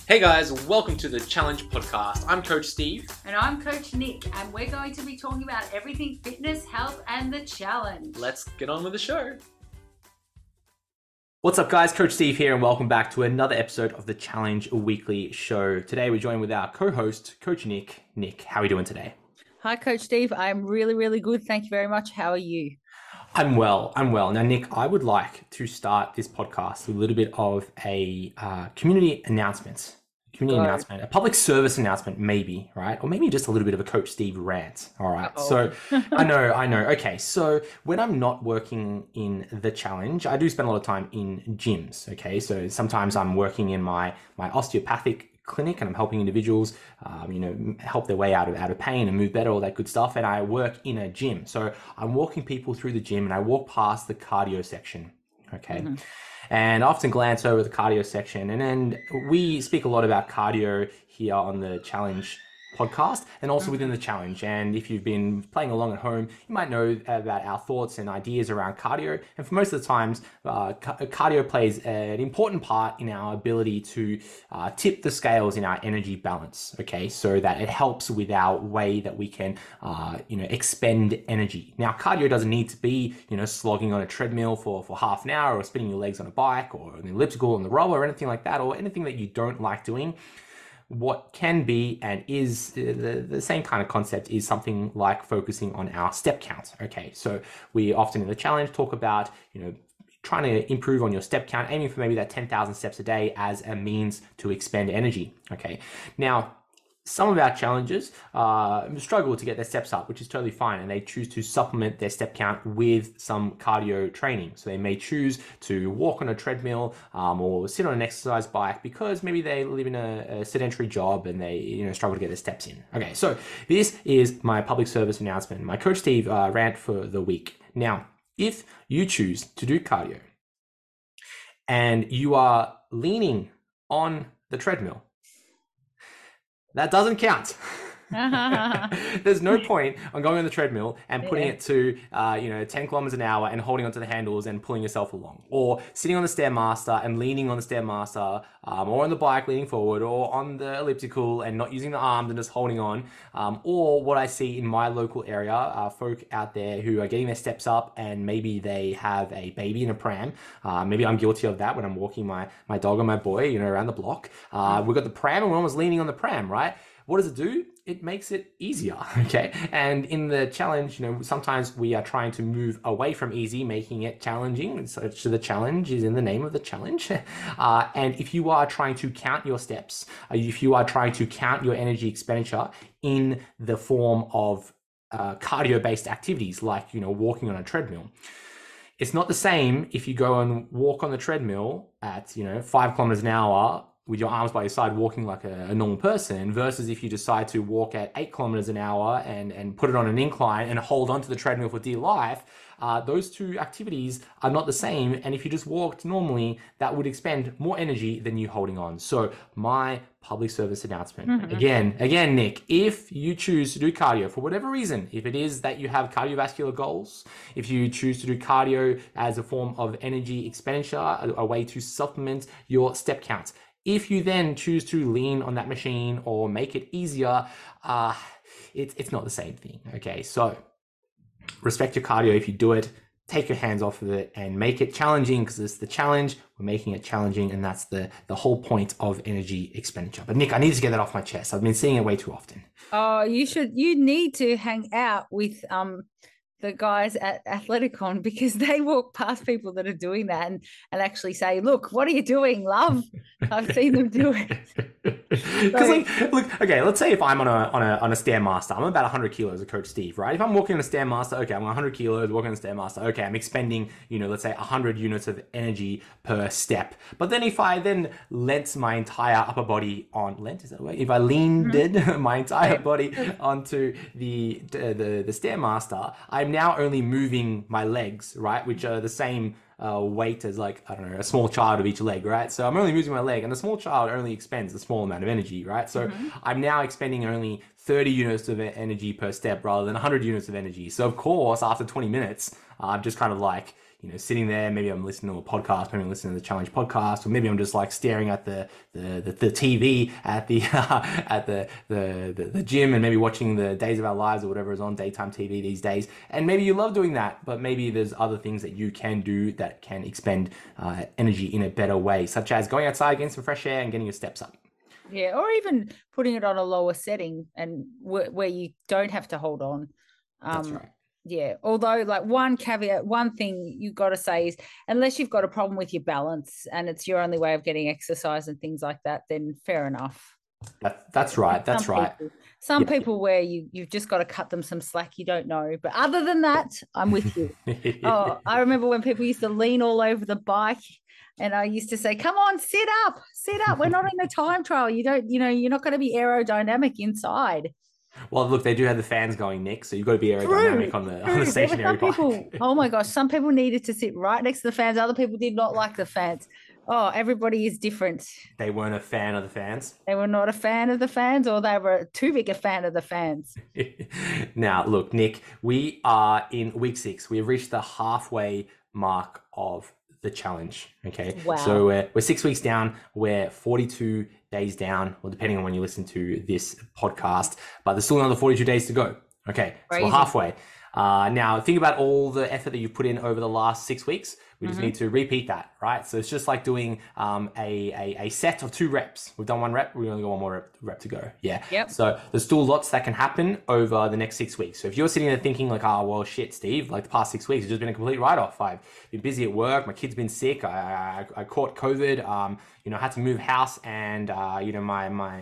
Hey guys, welcome to the Challenge Podcast. I'm Coach Steve. And I'm Coach Nick, and we're going to be talking about everything fitness, health, and the challenge. Let's get on with the show. What's up guys, Coach Steve here and welcome back to another episode of the Challenge Weekly Show. Today we're joined with our co-host, Coach Nick. Nick, how are we doing today? Hi Coach Steve, I'm really good. Thank you very much. How are you? I'm well. Now Nick, I would like to start this podcast with a little bit of a community announcement. A public service announcement, maybe, right? Or maybe just a little bit of a Coach Steve rant. All right. Uh-oh. So I know. Okay. So when I'm not working in the challenge, I do spend a lot of time in gyms. Okay. So sometimes I'm working in my osteopathic clinic and I'm helping individuals, help their way out of pain and move better, all that good stuff. And I work in a gym. So I'm walking people through the gym and I walk past the cardio section. Okay. Mm-hmm. And I often glance over the cardio section, and then we speak a lot about cardio here on the Challenge podcast and also within the challenge. And if you've been playing along at home, you might know about our thoughts and ideas around cardio. And for most of the times, cardio plays an important part in our ability to tip the scales in our energy balance. Okay, so that it helps with our way that we can, expend energy. Now, cardio doesn't need to be, slogging on a treadmill for half an hour or spinning your legs on a bike or an elliptical on the rower or anything like that, or anything that you don't like doing. What can be and is the same kind of concept is something like focusing on our step count. Okay, so we often in the challenge talk about, trying to improve on your step count, aiming for maybe that 10,000 steps a day as a means to expend energy. Okay, now some of our challengers struggle to get their steps up, which is totally fine, and they choose to supplement their step count with some cardio training. So they may choose to walk on a treadmill or sit on an exercise bike because maybe they live in a sedentary job and they struggle to get their steps in. Okay, so this is my public service announcement, my Coach Steve rant for the week. Now, if you choose to do cardio and you are leaning on the treadmill, that doesn't count. There's no point on going on the treadmill and putting it to 10 kilometers an hour and holding onto the handles and pulling yourself along, or sitting on the Stairmaster and leaning on the Stairmaster, or on the bike leaning forward, or on the elliptical and not using the arms and just holding on, or what I see in my local area, folk out there who are getting their steps up and maybe they have a baby in a pram. Maybe I'm guilty of that when I'm walking my dog or my boy around the block. We've got the pram and we're almost leaning on the pram, right? What does it do? It makes it easier, okay? And in the challenge, sometimes we are trying to move away from easy, making it challenging. So the challenge is in the name of the challenge. And if you are trying to count your steps, if you are trying to count your energy expenditure in the form of cardio-based activities like, walking on a treadmill, it's not the same if you go and walk on the treadmill at, 5 kilometers an hour with your arms by your side walking like a normal person, versus if you decide to walk at 8 kilometers an hour and put it on an incline and hold onto the treadmill for dear life. Those two activities are not the same. And if you just walked normally, that would expend more energy than you holding on. So my public service announcement, again, Nick, if you choose to do cardio for whatever reason, if it is that you have cardiovascular goals, if you choose to do cardio as a form of energy expenditure, a way to supplement your step count, if you then choose to lean on that machine or make it easier, it's not the same thing. Okay, so respect your cardio if you do it. Take your hands off of it and make it challenging, because it's the challenge. We're making it challenging, and that's the whole point of energy expenditure. But Nick, I need to get that off my chest. I've been seeing it way too often. Oh, you need to hang out with the guys at Athleticon, because they walk past people that are doing that and actually say, look, what are you doing, love? I've seen them do it. Because look, okay, let's say if I'm on a Stairmaster, I'm about 100 kilos of Coach Steve, right? If I'm walking on a Stairmaster, okay, I'm 100 kilos walking on a Stairmaster, okay, I'm expending, let's say 100 units of energy per step. But then if I then lent my entire upper body on, is that the way? If I leaned my entire body onto the Stairmaster, I'm now only moving my legs, right? Which are the same weight as, like, I don't know, a small child of each leg, right? So I'm only using my leg, and the small child only expends a small amount of energy, right? So I'm now expending only 30 units of energy per step rather than 100 units of energy. So of course, after 20 minutes, I'm just kind of like, sitting there, maybe I'm listening to a podcast, maybe I'm listening to the challenge podcast, or maybe I'm just like staring at the TV at the at the gym, and maybe watching the Days of Our Lives or whatever is on daytime TV these days. And maybe you love doing that, but maybe there's other things that you can do that can expend energy in a better way, such as going outside, getting some fresh air, and getting your steps up. Yeah, or even putting it on a lower setting and where you don't have to hold on. That's right. Yeah, although like one caveat, one thing you got to say is, unless you've got a problem with your balance and it's your only way of getting exercise and things like that, then fair enough. That's right. That's right. Some people where you've just got to cut them some slack, you don't know. But other than that, I'm with you. Oh, I remember when people used to lean all over the bike. And I used to say, come on, sit up. We're not in a time trial. You're not going to be aerodynamic inside. Well, look, they do have the fans going, Nick, so you've got to be aerodynamic on the stationary bike. Oh my gosh, some people needed to sit right next to the fans. Other people did not like the fans. Oh, everybody is different. They weren't a fan of the fans? They were not a fan of the fans, or they were too big a fan of the fans. Now, look, Nick, we are in week 6. We have reached the halfway mark of the challenge. Okay. Wow. So we're 6 weeks down. We're 42 days down, well, depending on when you listen to this podcast, but there's still another 42 days to go. Okay. Crazy. So we're halfway. Now think about all the effort that you've put in over the last 6 weeks. We just need to repeat that, right? So it's just like doing a set of 2 reps. We've done 1 rep. We only got 1 more rep to go. Yeah. Yep. So there's still lots that can happen over the next 6 weeks. So if you're sitting there thinking like, oh, well, shit, Steve, like the past 6 weeks has just been a complete write-off. I've been busy at work. My kid's been sick. I caught COVID. Had to move house, and my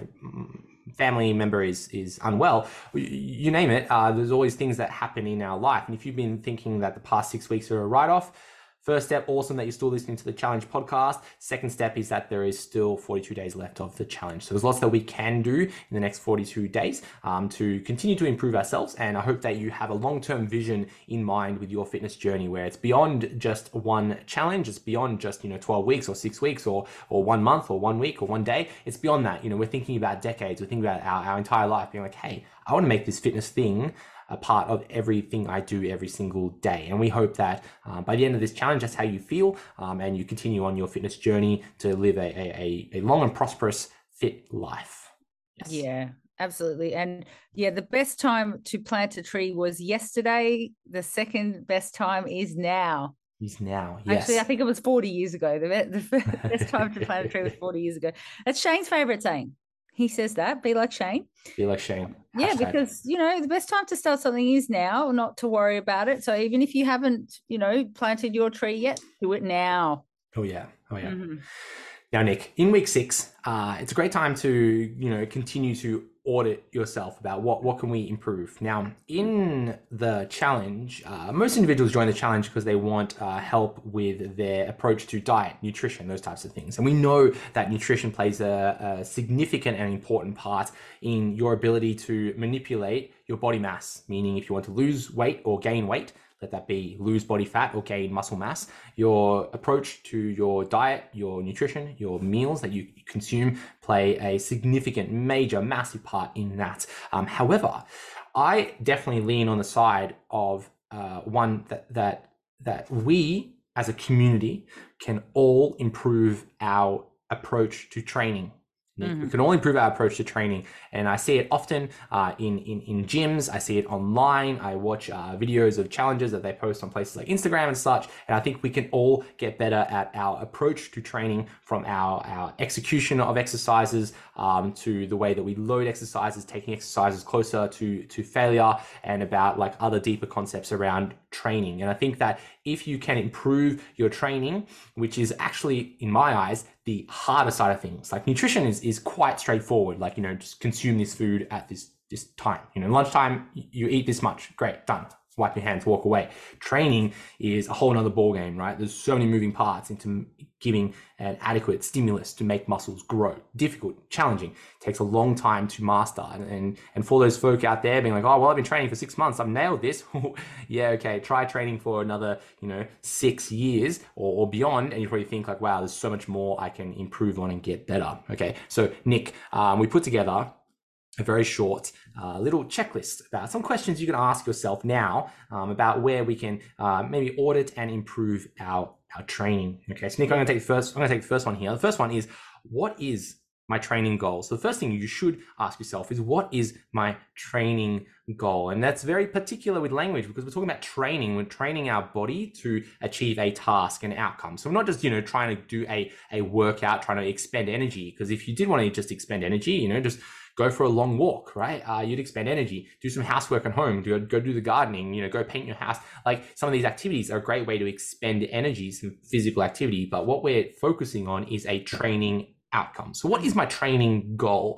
family member is unwell. You name it. There's always things that happen in our life. And if you've been thinking that the past 6 weeks are a write-off, first step, awesome that you're still listening to the challenge podcast. Second step is that there is still 42 days left of the challenge. So there's lots that we can do in the next 42 days to continue to improve ourselves. And I hope that you have a long-term vision in mind with your fitness journey, where it's beyond just one challenge. It's beyond just, 12 weeks or 6 weeks or 1 month or 1 week or 1 day. It's beyond that. We're thinking about decades. We're thinking about our entire life, being like, hey, I want to make this fitness thing a part of everything I do every single day. And we hope that by the end of this challenge, that's how you feel, and you continue on your fitness journey to live a long and prosperous fit life. Yes. Yeah, absolutely. And yeah, the best time to plant a tree was yesterday. The second best time is now. Yes. Actually, I think it was 40 years ago. The best time to plant a tree was 40 years ago. That's Shane's favorite saying. He says that, be like Shane. Be like Shane. Yeah, Hashtag. because, the best time to start something is now, not to worry about it. So even if you haven't, planted your tree yet, do it now. Oh, yeah. Mm-hmm. Now, Nick, in week 6, it's a great time to, continue to audit yourself about what can we improve. Now, in the challenge, most individuals join the challenge because they want help with their approach to diet, nutrition, those types of things. And we know that nutrition plays a significant and important part in your ability to manipulate your body mass, meaning if you want to lose weight or gain weight, let that be lose body fat or gain muscle mass, your approach to your diet, your nutrition, your meals that you consume play a significant, major, massive part in that. However, I definitely lean on the side of one that we as a community can all improve our approach to training. We can all improve our approach to training, and I see it often in gyms. I see it online. I watch videos of challenges that they post on places like Instagram and such, and I think we can all get better at our approach to training, from our execution of exercises to the way that we load exercises, taking exercises closer to failure, and about like other deeper concepts around training. And I think that if you can improve your training, which is actually, in my eyes, the harder side of things, like nutrition is quite straightforward. Like, just consume this food at this time. Lunchtime, you eat this much. Great, done. Wipe your hands, walk away. Training is a whole nother ball game, right? There's so many moving parts into giving an adequate stimulus to make muscles grow. Difficult, challenging, takes a long time to master. And for those folk out there being like, oh, well, I've been training for 6 months, I've nailed this. Yeah, okay, try training for another, 6 years or beyond. And you probably think like, wow, there's so much more I can improve on and get better. Okay, so Nick, we put together a very short little checklist about some questions you can ask yourself now about where we can maybe audit and improve our training. Okay, so Nick, I'm going to take the first one here. The first one is, what is my training goal? So the first thing you should ask yourself is, what is my training goal? And that's very particular with language, because we're talking about training. We're training our body to achieve a task and outcome. So we're not just, trying to do a workout, trying to expend energy. Because if you did want to just expend energy, just go for a long walk, right? You'd expend energy. Do some housework at home. Go do the gardening. Go paint your house. Like, some of these activities are a great way to expend energy, some physical activity. But what we're focusing on is a training outcome. So what is my training goal?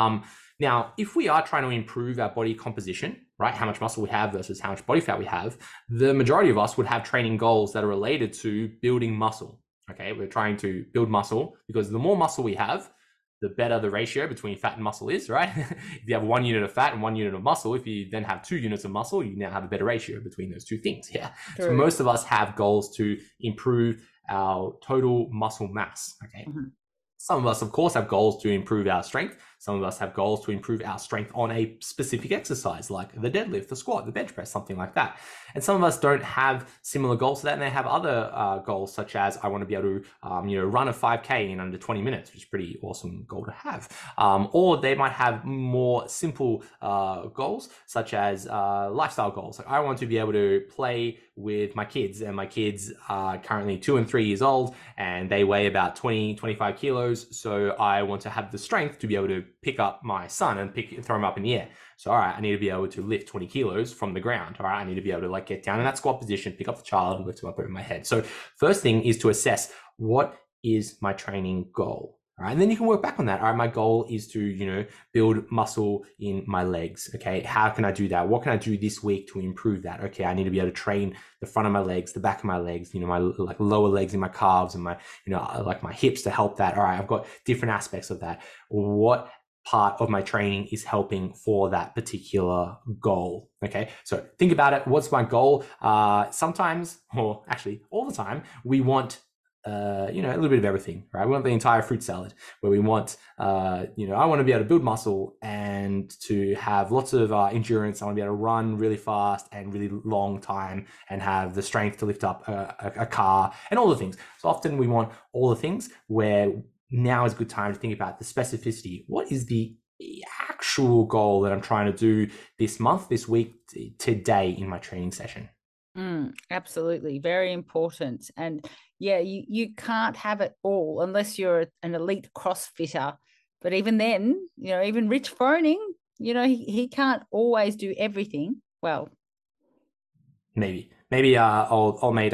Now, if we are trying to improve our body composition, right, how much muscle we have versus how much body fat we have, the majority of us would have training goals that are related to building muscle. Okay, we're trying to build muscle because the more muscle we have, the better the ratio between fat and muscle is, right? If you have 1 unit of fat and 1 unit of muscle, if you then have 2 units of muscle, you now have a better ratio between those two things. Yeah. True. So most of us have goals to improve our total muscle mass. Okay. Mm-hmm. Some of us, of course, have goals to improve our strength. Some of us have goals to improve our strength on a specific exercise, like the deadlift, the squat, the bench press, something like that. And some of us don't have similar goals to that, and they have other goals, such as, I want to be able to, run a 5K in under 20 minutes, which is a pretty awesome goal to have. Or they might have more simple goals, such as lifestyle goals. Like, I want to be able to play with my kids, and my kids are currently 2 and 3 years old, and they weigh about 25 kilos. So I want to have the strength to be able to pick up my son and throw him up in the air. So, all right, I need to be able to lift 20 kilos from the ground. All right, I need to be able to get down in that squat position, pick up the child and lift him up over my head. So first thing is to assess, what is my training goal? All right, and then you can work back on that. All right, my goal is to, build muscle in my legs. Okay, how can I do that? What can I do this week to improve that? Okay, I need to be able to train the front of my legs, the back of my legs, my lower legs and my calves and my, my hips to help that. All right, I've got different aspects of that. What part of my training is helping for that particular goal? Okay, so think about it. What's my goal? Sometimes, or actually all the time, we want a little bit of everything, right? We want the entire fruit salad, where we want, I want to be able to build muscle and to have lots of endurance. I want to be able to run really fast and really long time and have the strength to lift up a car and all the things. So often we want all the things, where now is a good time to think about the specificity. What is the actual goal that I'm trying to do this month, this week, today in my training session? Absolutely. Very important. And yeah, you can't have it all unless you're an elite CrossFitter. But even then, even Rich Froning, he can't always do everything. Well, maybe old mate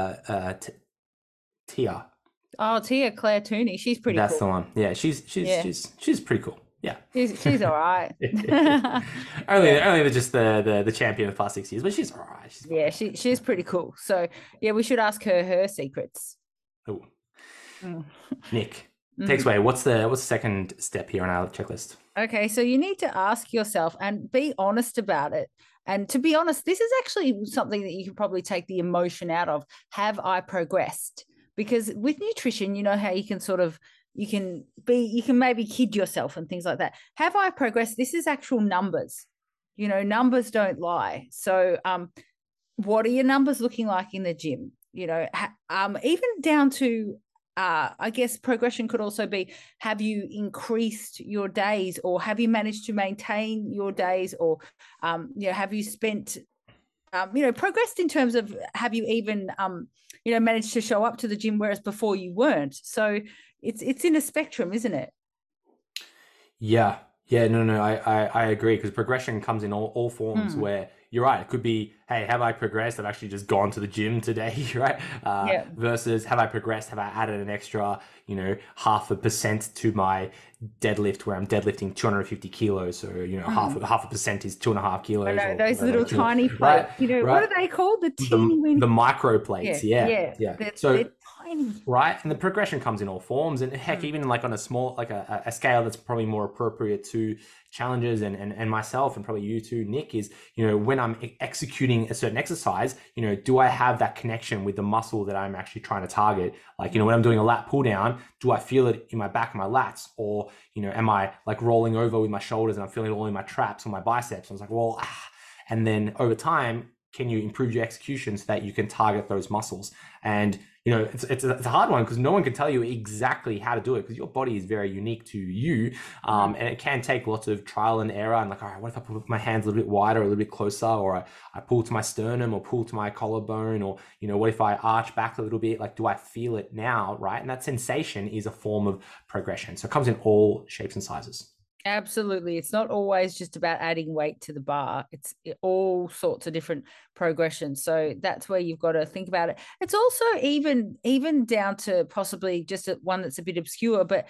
Tia. Oh, Tia Claire Tooney, she's pretty cool. That's the one. Yeah, she's pretty cool. Yeah, she's all right. only just the champion of the past 6 years, but she's all right. She's pretty cool. So yeah, we should ask her secrets. Oh, Nick, take us away. What's the second step here on our checklist? Okay, so you need to ask yourself and be honest about it. And to be honest, this is actually something that you can probably take the emotion out of. Have I progressed? Because with nutrition, how you can you can maybe kid yourself and things like that. Have I progressed? This is actual numbers. Numbers don't lie. So what are your numbers looking like in the gym? Even down to, I guess progression could also be, have you increased your days, or have you managed to maintain your days, or, have you spent, progressed in terms of, have you even, managed to show up to the gym, whereas before you weren't. So it's in a spectrum, isn't it? Yeah. No, I agree, because progression comes in all forms, where you're right. It could be, hey, have I progressed? I've actually just gone to the gym today, right? Versus, have I progressed? Have I added an extra, 0.5% to my deadlift, where I'm deadlifting 250 kilos? So, half a percent is 2.5 kilos. I know, those little tiny plates. Right, what are they called? The teeny the micro plates. Yeah. They're training. Right. And the progression comes in all forms. And heck, even like on a small, like a scale that's probably more appropriate to challenges and myself and probably you too, Nick, is, when I'm executing a certain exercise, do I have that connection with the muscle that I'm actually trying to target? Like, when I'm doing a lat pull down, do I feel it in my back and my lats? Or, am I like rolling over with my shoulders and I'm feeling it all in my traps or my biceps? I was like, well, and then over time, can you improve your execution so that you can target those muscles? And it's a hard one because no one can tell you exactly how to do it because your body is very unique to you, and it can take lots of trial and error. And like, all right, what if I put my hands a little bit wider, or a little bit closer, or I pull to my sternum, or pull to my collarbone, or what if I arch back a little bit? Like, do I feel it now, right? And that sensation is a form of progression. So it comes in all shapes and sizes. Absolutely. It's not always just about adding weight to the bar. It's all sorts of different progressions. So that's where you've got to think about it. It's also even down to possibly just one that's a bit obscure, but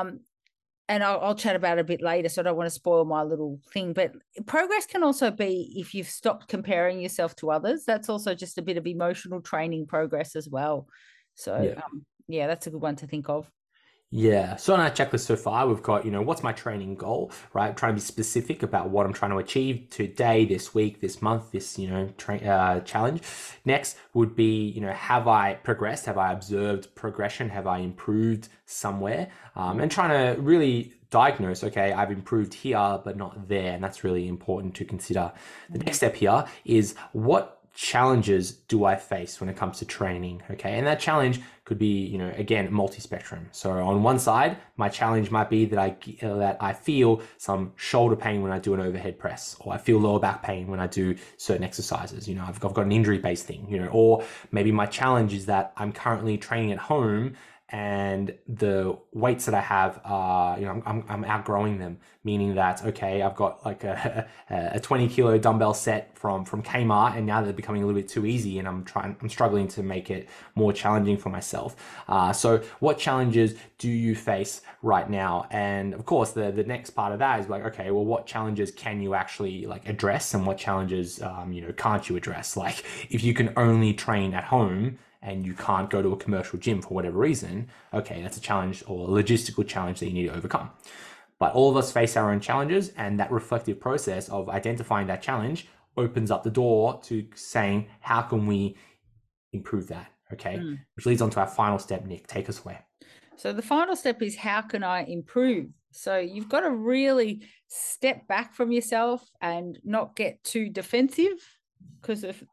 and I'll chat about it a bit later, so I don't want to spoil my little thing. But progress can also be if you've stopped comparing yourself to others. That's also just a bit of emotional training progress as well. So yeah, that's a good one to think of. Yeah. So on our checklist so far, we've got, what's my training goal, right? Trying to be specific about what I'm trying to achieve today, this week, this month, this, challenge. Next would be, have I progressed? Have I observed progression? Have I improved somewhere? And trying to really diagnose, okay, I've improved here, but not there. And that's really important to consider. The next step here is what challenges do I face when it comes to training? Okay. And that challenge could be, again, multi-spectrum. So on one side, my challenge might be that I feel some shoulder pain when I do an overhead press, or I feel lower back pain when I do certain exercises. I've got an injury-based thing, or maybe my challenge is that I'm currently training at home and the weights that I have are, I'm outgrowing them, meaning that, okay, I've got like a 20 kilo dumbbell set from Kmart, and now they're becoming a little bit too easy, and I'm struggling to make it more challenging for myself. So what challenges do you face right now? And of course, the next part of that is like, okay, well, what challenges can you actually like address, and what challenges, can't you address? Like if you can only train at home, and you can't go to a commercial gym for whatever reason, okay, that's a challenge or a logistical challenge that you need to overcome. But all of us face our own challenges, and that reflective process of identifying that challenge opens up the door to saying, how can we improve that? Okay, which leads on to our final step. Nick, take us away. So the final step is, how can I improve? So you've got to really step back from yourself and not get too defensive, because if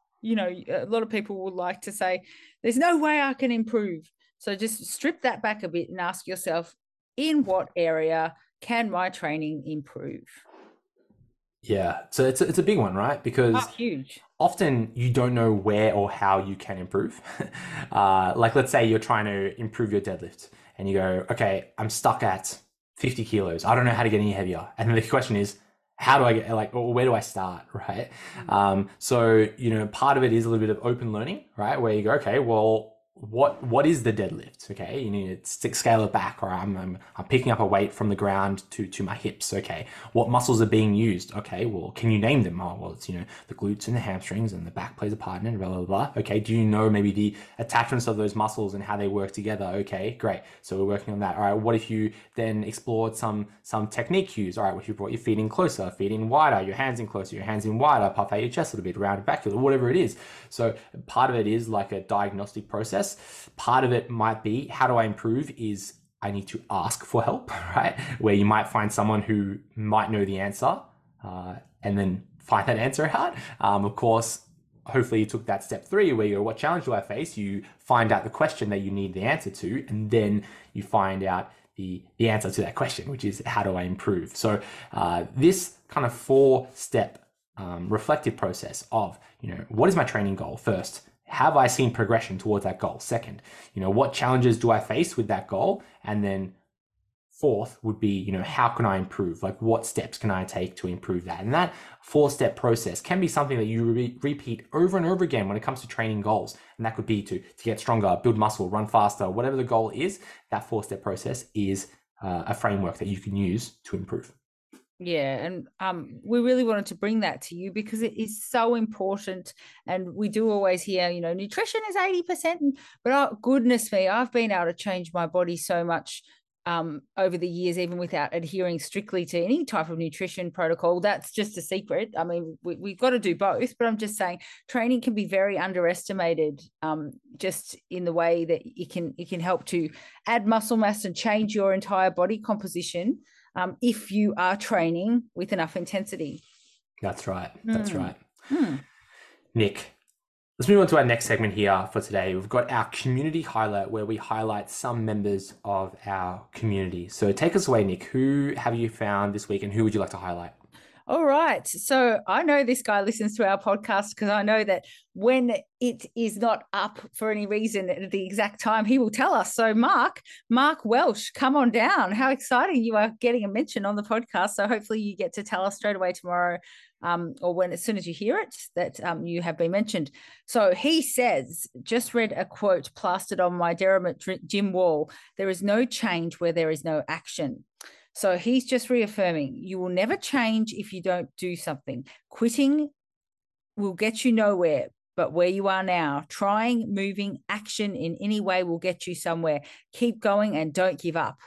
a lot of people would like to say, there's no way I can improve. So just strip that back a bit and ask yourself, in what area can my training improve? Yeah, so it's a big one, right? Because huge. Often you don't know where or how you can improve. Like let's say you're trying to improve your deadlift and you go, okay, I'm stuck at 50 kilos. I don't know how to get any heavier. And then the question is, how do I get, like, or where do I start, right? So, part of it is a little bit of open learning, right? Where you go, okay, well, what is the deadlift? Okay, you need to scale it back, or I'm picking up a weight from the ground to my hips. Okay, what muscles are being used? Okay, well, can you name them? Oh, well, it's the glutes and the hamstrings, and the back plays a part in it, blah blah blah. Okay, do you know maybe the attachments of those muscles and how they work together? Okay, great. So we're working on that. All right, what if you then explored some technique cues? All right, what if you brought your feet in closer, feet in wider, your hands in closer, your hands in wider, puff out your chest a little bit, round back, whatever it is. So part of it is like a diagnostic process. Part of it might be, how do I improve, is I need to ask for help, right? Where you might find someone who might know the answer, and then find that answer out. Of course, hopefully you took that step 3 where you go, what challenge do I face? You find out the question that you need the answer to, and then you find out the answer to that question, which is, how do I improve? So this kind of 4-step reflective process of, what is my training goal? First, have I seen progression towards that goal? Second, what challenges do I face with that goal? And then 4th would be, how can I improve? Like, what steps can I take to improve that? And that 4-step process can be something that you repeat over and over again when it comes to training goals. And that could be to get stronger, build muscle, run faster, whatever the goal is. That 4-step process is a framework that you can use to improve. Yeah, and we really wanted to bring that to you because it is so important. And we do always hear, nutrition is 80%. But oh, goodness me, I've been able to change my body so much over the years, even without adhering strictly to any type of nutrition protocol. That's just a secret. I mean, we've got to do both, but I'm just saying training can be very underestimated, just in the way that it can help to add muscle mass and change your entire body composition, if you are training with enough intensity. That's right. That's right. Mm. Nick, let's move on to our next segment here for today. We've got our community highlight where we highlight some members of our community. So take us away, Nick. Who have you found this week and who would you like to highlight? All right. So I know this guy listens to our podcast because I know that when it is not up for any reason at the exact time, he will tell us. So Mark Welsh, come on down. How exciting you are getting a mention on the podcast. So hopefully you get to tell us straight away tomorrow, or as soon as you hear it, that you have been mentioned. So he says, just read a quote plastered on my Derrimut gym wall. There is no change where there is no action. So he's just reaffirming, you will never change if you don't do something. Quitting will get you nowhere, but where you are now, trying, moving, action in any way will get you somewhere. Keep going and don't give up.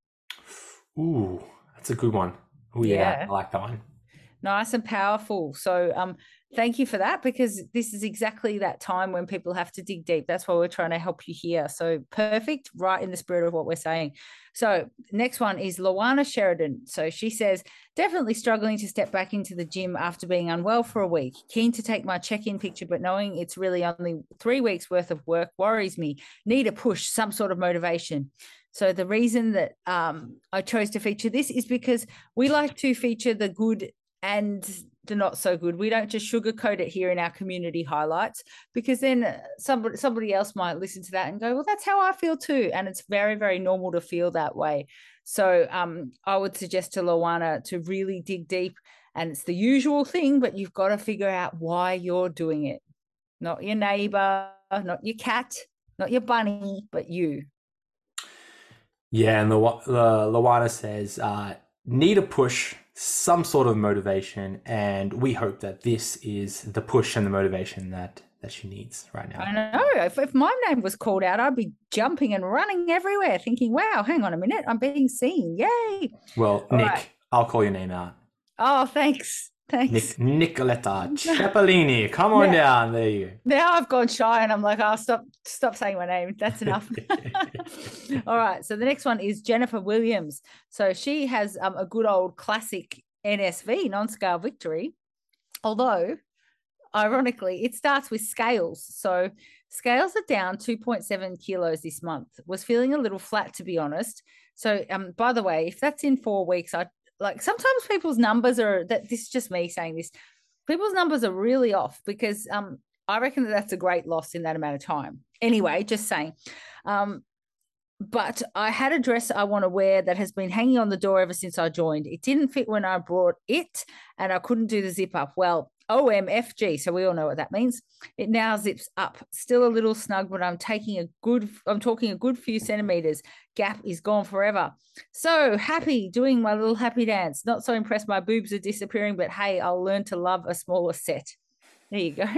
Ooh, that's a good one. Oh, yeah, I like that one. Nice and powerful. So thank you for that, because this is exactly that time when people have to dig deep. That's why we're trying to help you here. So perfect, right in the spirit of what we're saying. So next one is Luana Sheridan. So she says, definitely struggling to step back into the gym after being unwell for a week. Keen to take my check-in picture, but knowing it's really only 3 weeks worth of work worries me. Need a push, some sort of motivation. So the reason that I chose to feature this is because we like to feature the good and the not so good. We don't just sugarcoat it here in our community highlights, because then somebody else might listen to that and go, well, that's how I feel too. And it's very, very normal to feel that way. So I would suggest to Luana to really dig deep, and it's the usual thing, but you've got to figure out why you're doing it. Not your neighbor, not your cat, not your bunny, but you. Yeah, and Luana says, need a push, some sort of motivation, and we hope that this is the push and the motivation that she needs right now. I know. If my name was called out, I'd be jumping and running everywhere thinking, wow, hang on a minute, I'm being seen. Yay. Well, All Nick, right. I'll call your name out. Oh, thanks. Nicoletta Cipollini. Come on down. There you go. Now I've gone shy and I'm like, oh, stop saying my name. That's enough. All right. So the next one is Jennifer Williams. So she has a good old classic NSV, non-scale victory. Although, ironically, it starts with scales. So scales are down 2.7 kilos this month. Was feeling a little flat, to be honest. So by the way, if that's in 4 weeks, sometimes people's numbers are, this is just me saying this, people's numbers are really off, because I reckon that's a great loss in that amount of time. Anyway, just saying. But I had a dress I want to wear that has been hanging on the door ever since I joined. It didn't fit when I brought it, and I couldn't do the zip up. Well, OMFG, so we all know what that means. It now zips up. Still a little snug, but I'm talking a good few centimeters. Gap is gone forever. So happy doing my little happy dance. Not so impressed my boobs are disappearing, but hey, I'll learn to love a smaller set. There you go.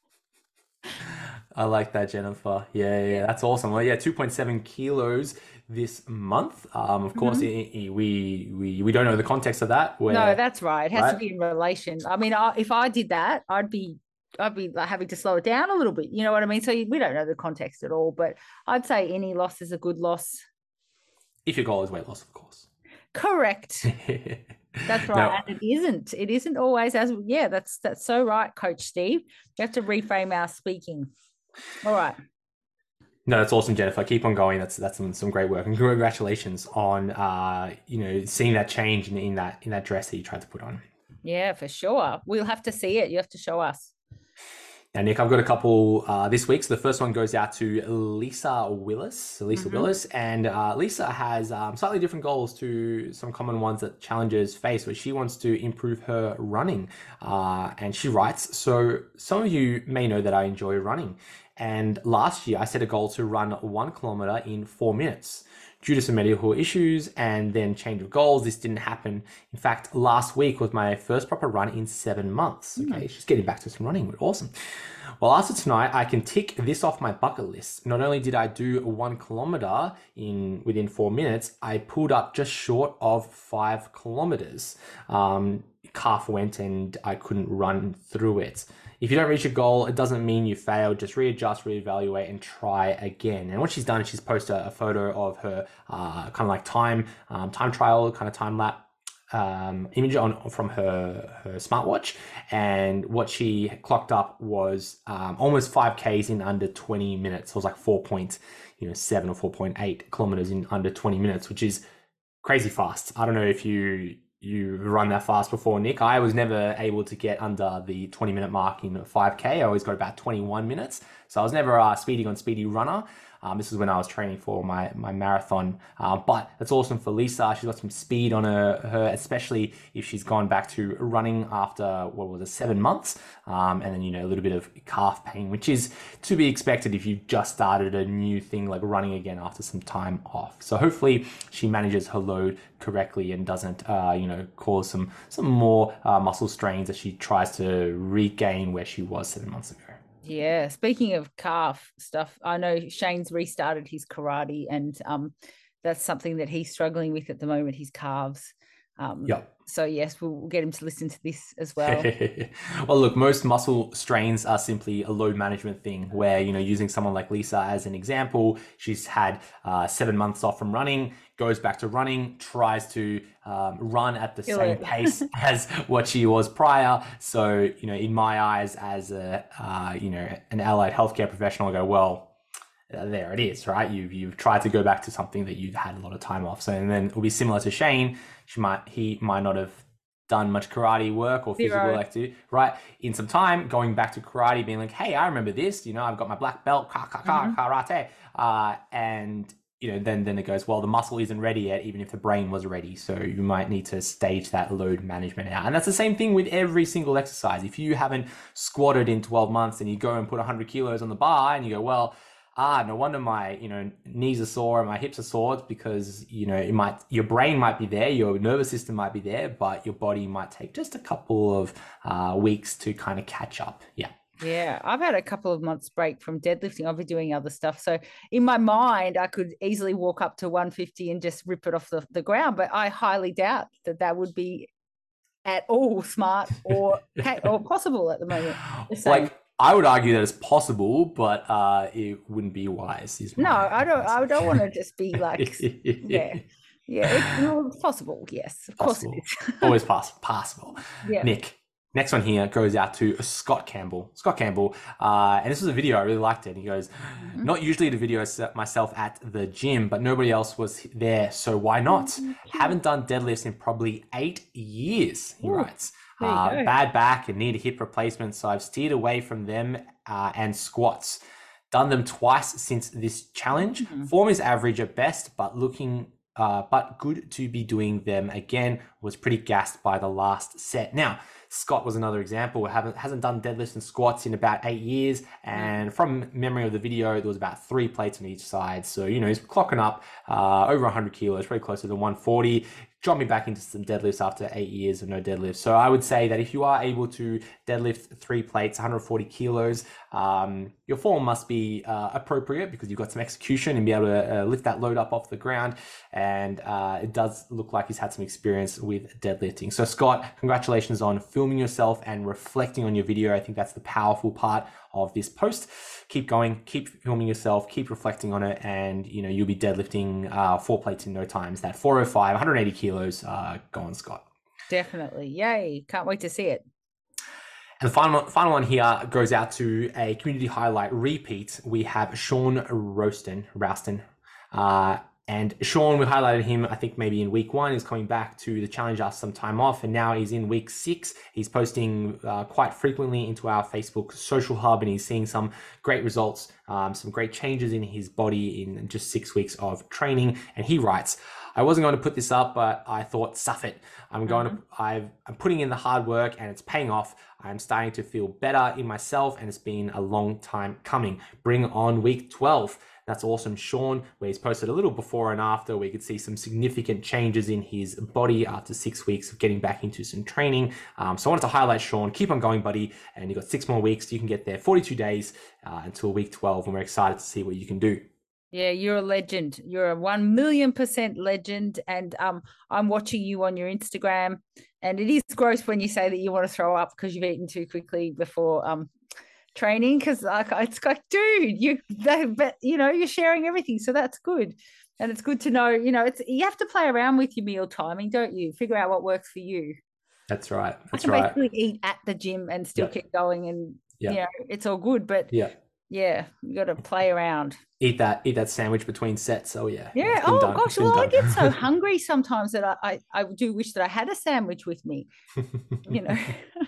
I like that, Jennifer. Yeah, that's awesome. Well, yeah, 2.7 kilos this month. Of course, we don't know the context of that. No, that's right. It has to be in relation. I mean, if I did that, I'd be having to slow it down a little bit. You know what I mean? So we don't know the context at all, but I'd say any loss is a good loss. If your goal is weight loss, of course. Correct. That's right. No. And it isn't always as, that's so right, Coach Steve. We have to reframe our speaking. All right. No, that's awesome, Jennifer. Keep on going. That's some great work, and congratulations on seeing that change in that dress that you tried to put on. Yeah, for sure. We'll have to see it. You have to show us. Now, Nick, I've got a couple this week. So the first one goes out to Lisa Willis. And Lisa has slightly different goals to some common ones that challengers face, where she wants to improve her running. And she writes, so some of you may know that I enjoy running, And last year, I set a goal to run 1 kilometer in 4 minutes. Due to some medical issues and then change of goals, this didn't happen. In fact, last week was my first proper run in 7 months. Okay, she's getting back to some running. Awesome. Well, after tonight, I can tick this off my bucket list. Not only did I do 1 kilometer within 4 minutes, I pulled up just short of 5 kilometers. Calf went and I couldn't run through it. If you don't reach your goal, it doesn't mean you failed. Just readjust, reevaluate, and try again. And what she's done is she's posted a photo of her kind of like time trial, kind of time lapse image from her smartwatch, and what she clocked up was almost 5Ks in under 20 minutes. So it was like 4.7 or 4.8 kilometers in under 20 minutes, which is crazy fast. I don't know if you run that fast before, Nick. I was never able to get under the 20-minute mark in 5K. I always got about 21 minutes. So I was never a speedy runner. This is when I was training for my marathon. But that's awesome for Lisa. She's got some speed on her, especially if she's gone back to running after, 7 months. And then, a little bit of calf pain, which is to be expected if you've just started a new thing like running again after some time off. So hopefully she manages her load correctly and doesn't, cause some more muscle strains as she tries to regain where she was 7 months ago. Yeah, speaking of calf stuff, I know Shane's restarted his karate, and that's something that he's struggling with at the moment, his calves. So yes, we'll get him to listen to this as well. Well, look, most muscle strains are simply a load management thing where, using someone like Lisa as an example, she's had 7 months off from running, goes back to running, tries to run at the same pace as what she was prior. So, in my eyes as an allied healthcare professional, I go, well, there it is, right? You've tried to go back to something that you've had a lot of time off. So, and then it'll be similar to Shane. He might not have done much karate work or physical activity, right? In some time, going back to karate, being like, hey, I remember this. I've got my black belt, karate, and then it goes, well, the muscle isn't ready yet, even if the brain was ready. So you might need to stage that load management out. And that's the same thing with every single exercise. If you haven't squatted in 12 months and you go and put 100 kilos on the bar and you go, well, no wonder my, knees are sore and my hips are sore. It's because, your brain might be there, your nervous system might be there, but your body might take just a couple of weeks to kind of catch up. Yeah. Yeah, I've had a couple of months break from deadlifting. I've been doing other stuff. So in my mind, I could easily walk up to 150 and just rip it off the ground. But I highly doubt that would be at all smart or possible at the moment. I would argue that it's possible, but it wouldn't be wise. I don't want to just be like, yeah. It's possible. Yes, of course it is. Always possible. Yeah. Nick, next one here goes out to Scott Campbell. And this was a video, I really liked it. He goes, not usually the video myself at the gym, but nobody else was there, so why not? Haven't done deadlifts in probably 8 years, he writes. Bad back and need a hip replacement, so I've steered away from them and squats. Done them twice since this challenge. Form is average at best, but good to be doing them again. Was pretty gassed by the last set. Now, Scott was another example. Hasn't done deadlifts and squats in about 8 years. And from memory of the video, there was about 3 plates on each side. So, he's clocking up over 100 kilos, pretty closer to 140. Dropped me back into some deadlifts after 8 years of no deadlifts. So I would say that if you are able to deadlift 3 plates, 140 kilos, your form must be appropriate because you've got some execution and be able to lift that load up off the ground. And it does look like he's had some experience with deadlifting. So Scott, congratulations on filming yourself and reflecting on your video. I think that's the powerful part of this post. Keep going, keep filming yourself, keep reflecting on it, and you'll be deadlifting 4 plates in no time. It's that 405, 180 kilos. Go on, Scott. Definitely. Yay. Can't wait to see it. And the final one here goes out to a community highlight repeat. We have Sean Rouston. And Sean, we highlighted him, I think maybe in week 1, he's coming back to the challenge after some time off. And now he's in week 6. He's posting quite frequently into our Facebook social hub, and he's seeing some great results, some great changes in his body in just 6 weeks of training. And he writes, I wasn't going to put this up, but I thought, stuff it. I'm putting in the hard work and it's paying off. I'm starting to feel better in myself, and it's been a long time coming. Bring on week 12. That's awesome, Sean, where he's posted a little before and after. We could see some significant changes in his body after 6 weeks of getting back into some training. So I wanted to highlight Sean. Keep on going, buddy. And you've got 6 more weeks. You can get there, 42 days until week 12. And we're excited to see what you can do. Yeah, you're a legend. You're a 1,000,000% legend. And I'm watching you on your Instagram. And it is gross when you say that you want to throw up because you've eaten too quickly before training, because it's like, dude, you're sharing everything, so that's good. And it's good to know, you have to play around with your meal timing, don't you? Figure out what works for you. That's right. I can basically eat at the gym and still keep going, and it's all good. But you got to play around. Eat that sandwich between sets. Oh yeah. Yeah. Oh gosh. Well, I get so hungry sometimes that I do wish that I had a sandwich with me. No,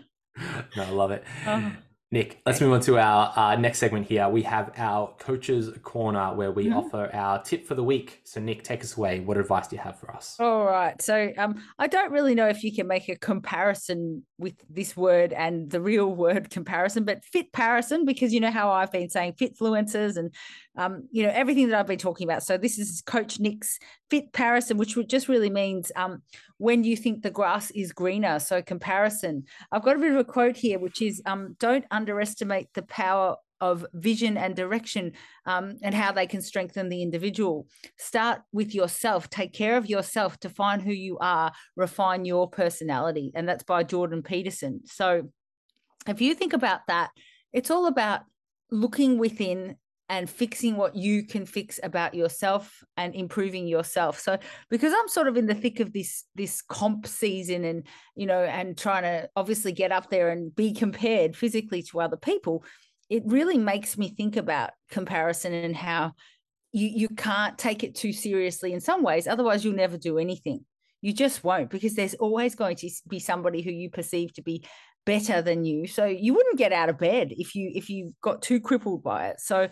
I love it. Nick, let's move on to our next segment here. We have our Coach's Corner, where we offer our tip for the week. So Nick, take us away. What advice do you have for us? All right. So I don't really know if you can make a comparison with this word and the real word comparison, but fit-parison, because you know how I've been saying fitfluencers and everything that I've been talking about. So this is Coach Nick's fit-parison, which just really means when you think the grass is greener. So comparison. I've got a bit of a quote here, which is don't underestimate the power of vision and direction and how they can strengthen the individual. Start with yourself. Take care of yourself. Define who you are. Refine your personality. And that's by Jordan Peterson. So if you think about that, it's all about looking within and fixing what you can fix about yourself and improving yourself. So because I'm sort of in the thick of this comp season and, and trying to obviously get up there and be compared physically to other people, it really makes me think about comparison and how you can't take it too seriously in some ways. Otherwise, you'll never do anything. You just won't, because there's always going to be somebody who you perceive to be better than you. So you wouldn't get out of bed if you got too crippled by it. So,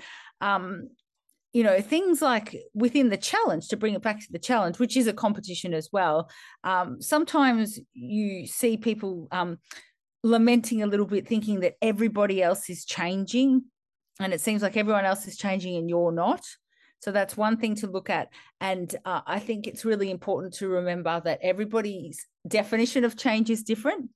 things like within the challenge, to bring it back to the challenge, which is a competition as well. Sometimes you see people lamenting a little bit, thinking that everybody else is changing, and it seems like everyone else is changing and you're not. So that's one thing to look at. And I think it's really important to remember that everybody's definition of change is different.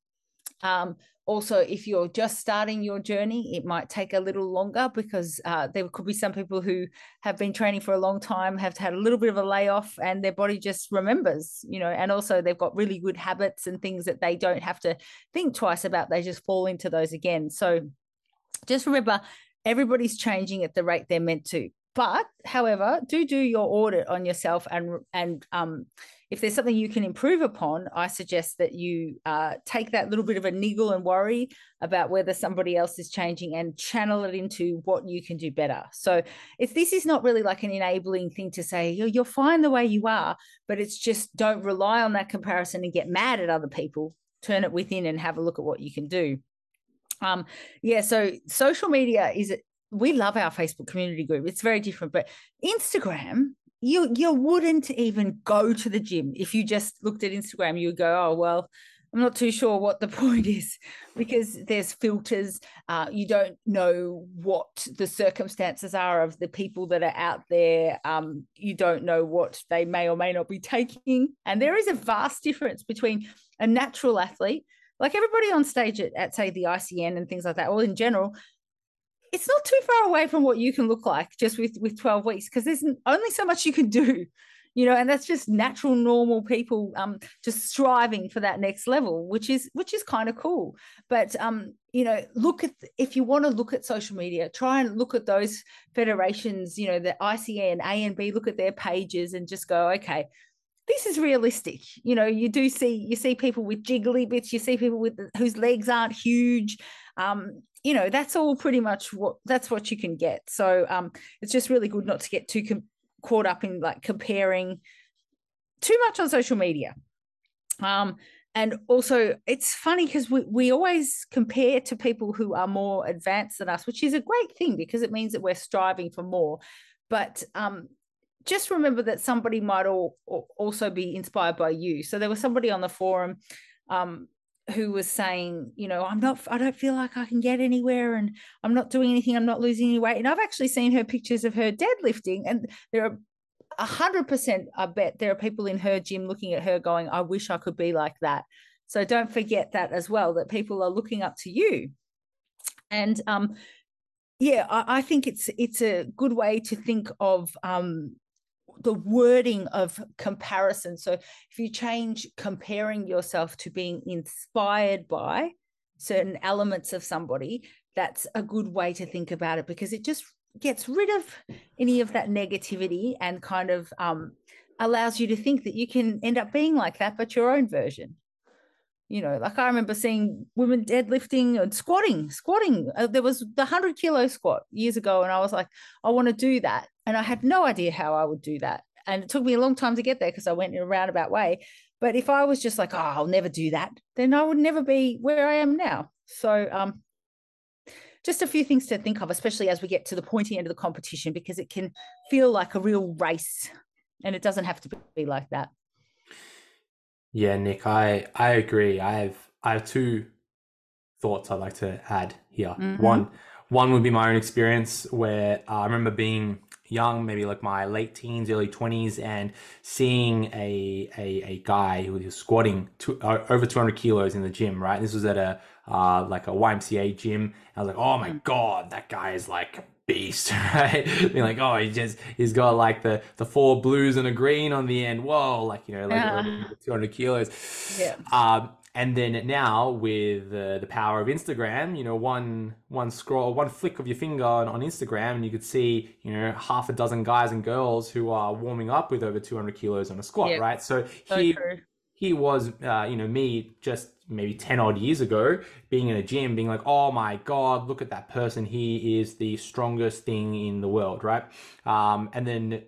Also, if you're just starting your journey, it might take a little longer, because there could be some people who have been training for a long time, have had a little bit of a layoff, and their body just remembers, and also they've got really good habits and things that they don't have to think twice about. They just fall into those again. So just remember, everybody's changing at the rate they're meant to. But, however, do your audit on yourself, and if there's something you can improve upon, I suggest that you take that little bit of a niggle and worry about whether somebody else is changing and channel it into what you can do better. So this is not really like an enabling thing to say, you're fine the way you are, but it's just don't rely on that comparison and get mad at other people. Turn it within and have a look at what you can do. So social media we love our Facebook community group. It's very different, but Instagram, you wouldn't even go to the gym. If you just looked at Instagram, you would go, oh, well, I'm not too sure what the point is, because there's filters. You don't know what the circumstances are of the people that are out there. You don't know what they may or may not be taking. And there is a vast difference between a natural athlete, like everybody on stage at say, the ICN and things like that, or in general. It's not too far away from what you can look like just with 12 weeks, because there's only so much you can do, and that's just natural, normal people just striving for that next level, which is kind of cool. But, if you want to look at social media, try and look at those federations, the ICN, A and B, look at their pages and just go, okay, this is realistic. You see people with jiggly bits, you see people whose legs aren't huge. That's all pretty much what you can get. So it's just really good not to get too caught up in like comparing too much on social media. And also it's funny because we always compare to people who are more advanced than us, which is a great thing because it means that we're striving for more. But just remember that somebody might also be inspired by you. So there was somebody on the forum who was saying, you know, I don't feel like I can get anywhere, and I'm not doing anything. I'm not losing any weight. And I've actually seen her pictures of her deadlifting, and there are 100%, I bet there are people in her gym looking at her going, I wish I could be like that. So don't forget that as well, that people are looking up to you. And yeah, I think it's a good way to think of the wording of comparison. So if you change comparing yourself to being inspired by certain elements of somebody, that's a good way to think about it, because it just gets rid of any of that negativity and kind of allows you to think that you can end up being like that, but your own version. You know, like I remember seeing women deadlifting and squatting. There was the 100-kilo squat years ago, and I was like, I want to do that. And I had no idea how I would do that. And it took me a long time to get there because I went in a roundabout way. But if I was just like, oh, I'll never do that, then I would never be where I am now. So just a few things to think of, especially as we get to the pointy end of the competition, because it can feel like a real race, and it doesn't have to be like that. Yeah, Nick, I agree. I have two thoughts I'd like to add here. Mm-hmm. One would be my own experience where I remember being young, maybe like my late teens, early 20s, and seeing a guy who was squatting over 200 kilos in the gym, right? This was at a like a YMCA gym. I was like, oh my God, that guy is like a beast, right? Being like, oh, he's got like the 4 blues and a green on the end. Whoa, like, you know, like over 200 kilos. Yeah. And then now with the power of Instagram, you know, one scroll, one flick of your finger on Instagram, and you could see, you know, half a dozen guys and girls who are warming up with over 200 kilos on a squat, right? So he was, you know, me just maybe 10 odd years ago, being in a gym, being like, oh my God, look at that person. He is the strongest thing in the world, right? And then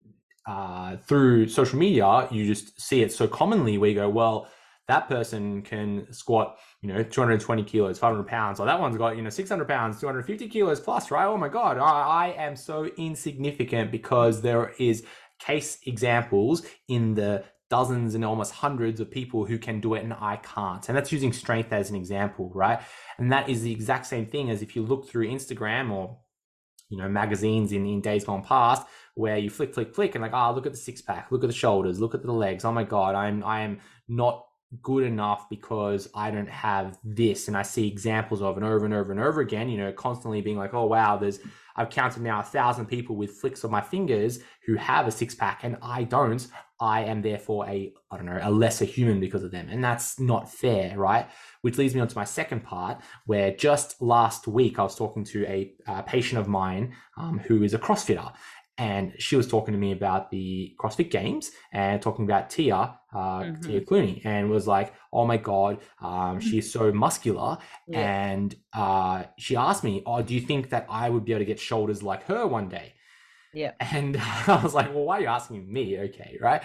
through social media, you just see it so commonly where you go, well, that person can squat, you know, 220 kilos, 500 pounds. Or that one's got, you know, 600 pounds, 250 kilos plus, right? Oh my God, I am so insignificant, because there is case examples in the dozens and almost hundreds of people who can do it, and I can't. And that's using strength as an example, right? And that is the exact same thing as if you look through Instagram or, you know, magazines in days gone past, where you flick, and like, look at the six pack, look at the shoulders, look at the legs. Oh my God, I am not good enough because I don't have this. And I see examples of it over and over and over again, you know, constantly being like, oh wow, I've counted now 1,000 people with flicks of my fingers who have a six pack, and I don't. I am therefore a lesser human because of them. And that's not fair, right? Which leads me on to my second part, where just last week I was talking to a patient of mine who is a CrossFitter. And she was talking to me about the CrossFit Games and talking about Tia Clooney, and was like, oh my God, she's so muscular. Yeah. And she asked me, oh, do you think that I would be able to get shoulders like her one day? Yeah. And I was like, well, why are you asking me? Okay, right?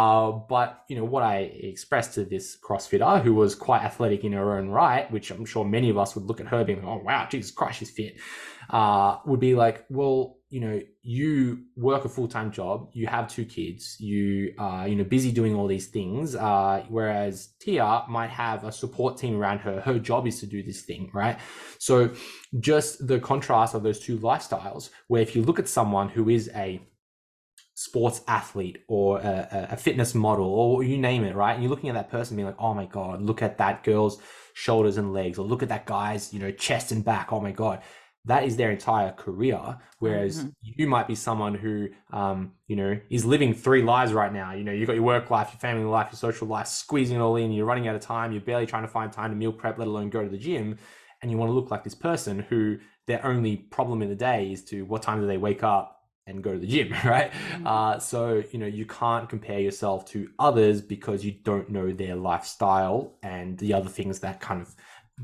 But, you know, what I expressed to this CrossFitter, who was quite athletic in her own right, which I'm sure many of us would look at her being like, oh, wow, Jesus Christ, she's fit, would be like, well, you know, you work a full-time job, you have 2 kids, you are, you know, busy doing all these things, whereas Tia might have a support team around her. Her job is to do this thing, right? So just the contrast of those two lifestyles, where if you look at someone who is a sports athlete or a fitness model or you name it, right? And you're looking at that person being like, oh my God, look at that girl's shoulders and legs, or look at that guy's, you know, chest and back. Oh my God. That is their entire career. Whereas you might be someone who, you know, is living 3 lives right now. You know, you've got your work life, your family life, your social life, squeezing it all in. You're running out of time. You're barely trying to find time to meal prep, let alone go to the gym. And you want to look like this person who their only problem in the day is to what time do they wake up and go to the gym, right? So, you know, you can't compare yourself to others because you don't know their lifestyle and the other things that kind of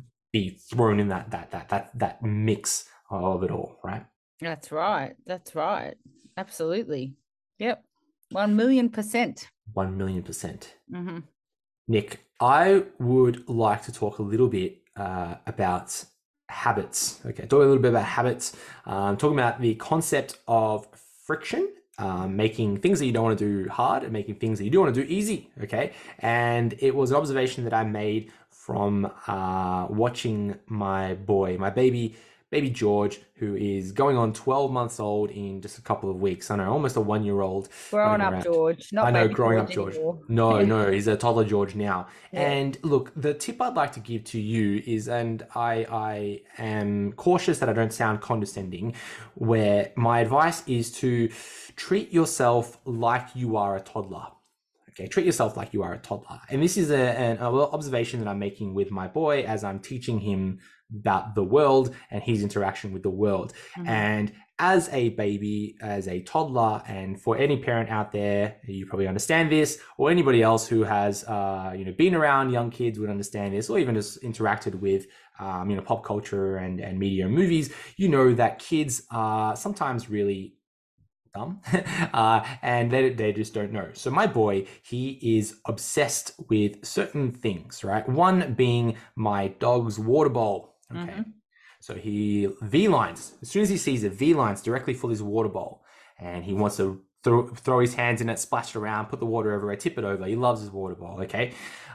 be thrown in that mix of it all, right? That's right. Absolutely. Yep. 1,000,000%. 1,000,000%. Mm-hmm. Nick, I would like to talk a little bit about habits. Okay, talk a little bit about habits. Talking about the concept of friction, making things that you don't want to do hard and making things that you do want to do easy. Okay, and it was an observation that I made from watching my baby George, who is going on 12 months old in just a couple of weeks. I know, almost a 1-year-old. Growing up, George. Not I know, baby growing George up George. anymore. No, he's a toddler George now. Yeah. And look, the tip I'd like to give to you is, and I am cautious that I don't sound condescending, where my advice is to treat yourself like you are a toddler. Okay, treat yourself like you are a toddler. And this is an observation that I'm making with my boy as I'm teaching him about the world and his interaction with the world. Mhm. And as a baby, as a toddler, and for any parent out there, you probably understand this, or anybody else who has been around young kids would understand this, or even just interacted with pop culture and media and movies, you know that kids are sometimes really dumb and they just don't know. So my boy, he is obsessed with certain things, right? One being my dog's water bowl. Okay. Mhm. So he V-lines. As soon as he sees it, V-lines directly for his water bowl. And he wants to throw his hands in it, splash it around, put the water everywhere, tip it over. He loves his water bowl, okay?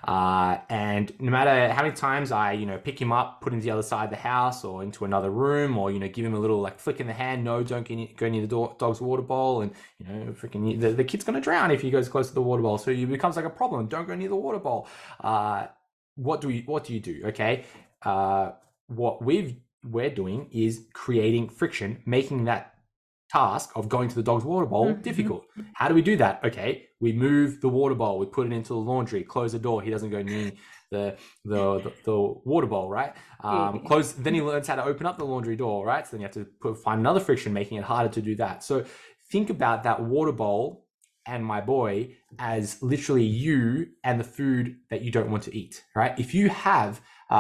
And no matter how many times I, pick him up, put him to the other side of the house or into another room, or, give him a little like flick in the hand. No, don't go near the dog's water bowl. And, freaking the kid's going to drown if he goes close to the water bowl. So it becomes like a problem. Don't go near the water bowl. What do you do? Okay. What we're doing is creating friction, making that task of going to the dog's water bowl difficult. How do we do that? Okay, we move the water bowl, we put it into the laundry, close the door. He doesn't go near the water bowl, right? Close. Then he learns how to open up the laundry door, right? So then you have to find another friction, making it harder to do that. So think about that water bowl and my boy as literally you and the food that you don't want to eat, right? If you have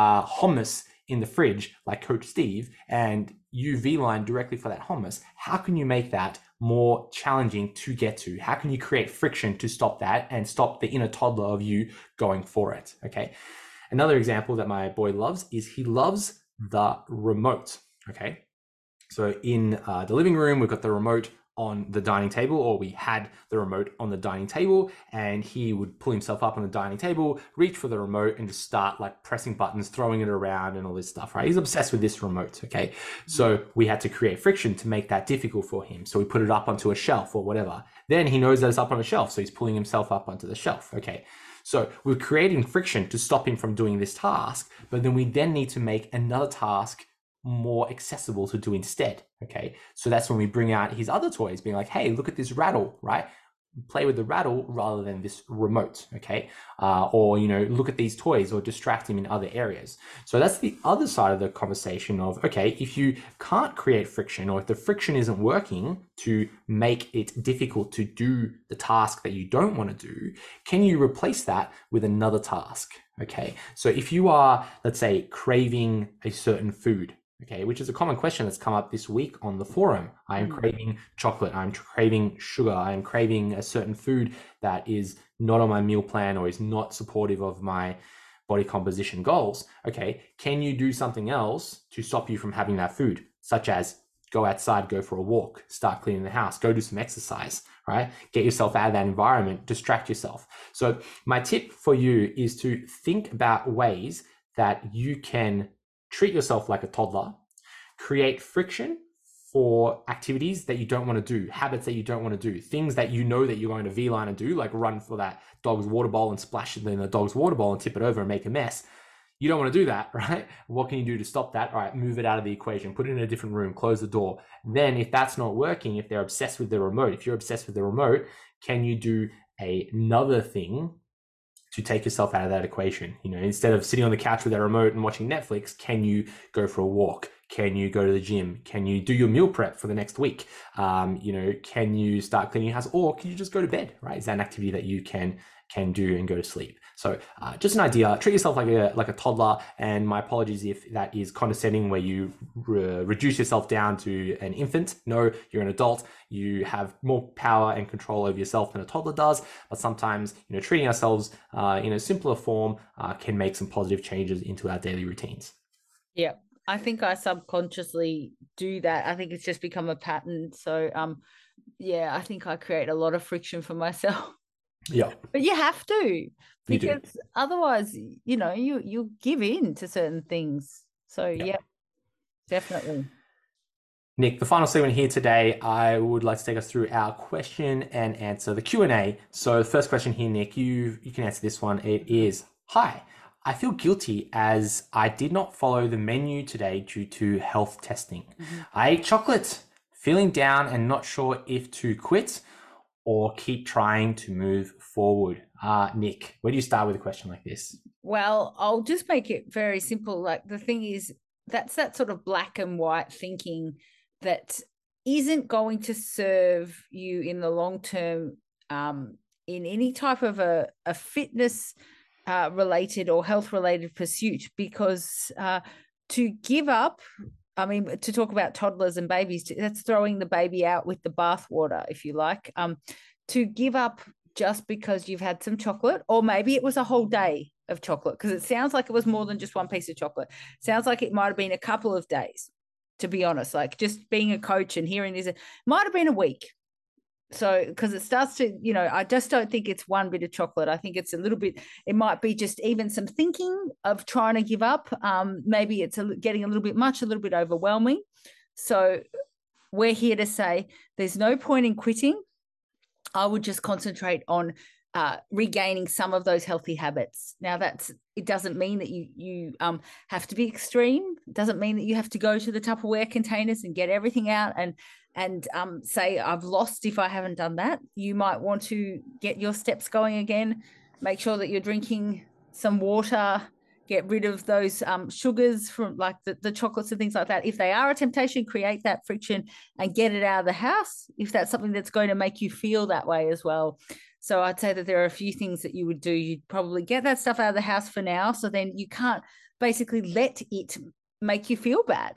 hummus in the fridge, like Coach Steve, and you V-line directly for that hummus, how can you make that more challenging to get to? How can you create friction to stop that and stop the inner toddler of you going for it? Okay. Another example that my boy loves is he loves the remote. Okay. So in the living room, we've got the remote on the dining table, or we had the remote on the dining table, and he would pull himself up on the dining table, reach for the remote, and just start like pressing buttons, throwing it around and all this stuff, right? He's obsessed with this remote, okay? So we had to create friction to make that difficult for him. So we put it up onto a shelf or whatever. Then he knows that it's up on a shelf, so he's pulling himself up onto the shelf, okay? So we're creating friction to stop him from doing this task, but then we need to make another task more accessible to do instead. Okay, so that's when we bring out his other toys, being like, hey, look at this rattle, right? Play with the rattle rather than this remote. Okay, or look at these toys, or distract him in other areas. So that's the other side of the conversation of, okay, if you can't create friction, or if the friction isn't working to make it difficult to do the task that you don't want to do, can you replace that with another task? Okay, so if you are, let's say, craving a certain food, okay, which is a common question that's come up this week on the forum. I am craving chocolate. I'm craving sugar. I am craving a certain food that is not on my meal plan or is not supportive of my body composition goals. Okay, can you do something else to stop you from having that food, such as go outside, go for a walk, start cleaning the house, go do some exercise, right? Get yourself out of that environment, distract yourself. So my tip for you is to think about ways that you can treat yourself like a toddler, create friction for activities that you don't want to do, habits that you don't want to do, things that you know that you're going to V-line and do, like run for that dog's water bowl and splash it in the dog's water bowl and tip it over and make a mess. You don't want to do that, right? What can you do to stop that? All right, move it out of the equation, put it in a different room, close the door. Then if that's not working, if they're obsessed with the remote, if you're obsessed with the remote, can you do another thing to take yourself out of that equation? Instead of sitting on the couch with that remote and watching Netflix, can you go for a walk? Can you go to the gym? Can you do your meal prep for the next week? Can you start cleaning your house, or can you just go to bed, right? Is that an activity that you can do and go to sleep? So just an idea. Treat yourself like a toddler. And my apologies if that is condescending, where you reduce yourself down to an infant. No, you're an adult. You have more power and control over yourself than a toddler does. But sometimes, treating ourselves in a simpler form can make some positive changes into our daily routines. Yeah, I think I subconsciously do that. I think it's just become a pattern. So, I think I create a lot of friction for myself. Yeah, but you have to, because otherwise, you give in to certain things. So yeah, definitely. Nick, the final segment here today, I would like to take us through our question and answer, the Q&A. So the first question here, Nick, you can answer this one. It is, hi, I feel guilty as I did not follow the menu today due to health testing. I ate chocolate, feeling down and not sure if to quit or keep trying to move forward. Nick, where do you start with a question like this? Well, I'll just make it very simple. Like, the thing is, that's that sort of black and white thinking that isn't going to serve you in the long term in any type of a fitness related or health related pursuit, because to give up, to talk about toddlers and babies, that's throwing the baby out with the bathwater, if you like. To give up just because you've had some chocolate, or maybe it was a whole day of chocolate, because it sounds like it was more than just one piece of chocolate. Sounds like it might have been a couple of days, to be honest. Like, just being a coach and hearing this, it might have been a week. So, because it starts to, I just don't think it's one bit of chocolate. I think it's a little bit, it might be just even some thinking of trying to give up. Maybe it's getting a little bit much, a little bit overwhelming. So we're here to say there's no point in quitting. I would just concentrate on regaining some of those healthy habits. Now, it doesn't mean that you have to be extreme. It doesn't mean that you have to go to the Tupperware containers and get everything out and say, I've lost if I haven't done that. You might want to get your steps going again. Make sure that you're drinking some water. Get rid of those sugars from like the chocolates and things like that. If they are a temptation, create that friction and get it out of the house, if that's something that's going to make you feel that way as well. So I'd say that there are a few things that you would do. You'd probably get that stuff out of the house for now, so then you can't basically let it make you feel bad.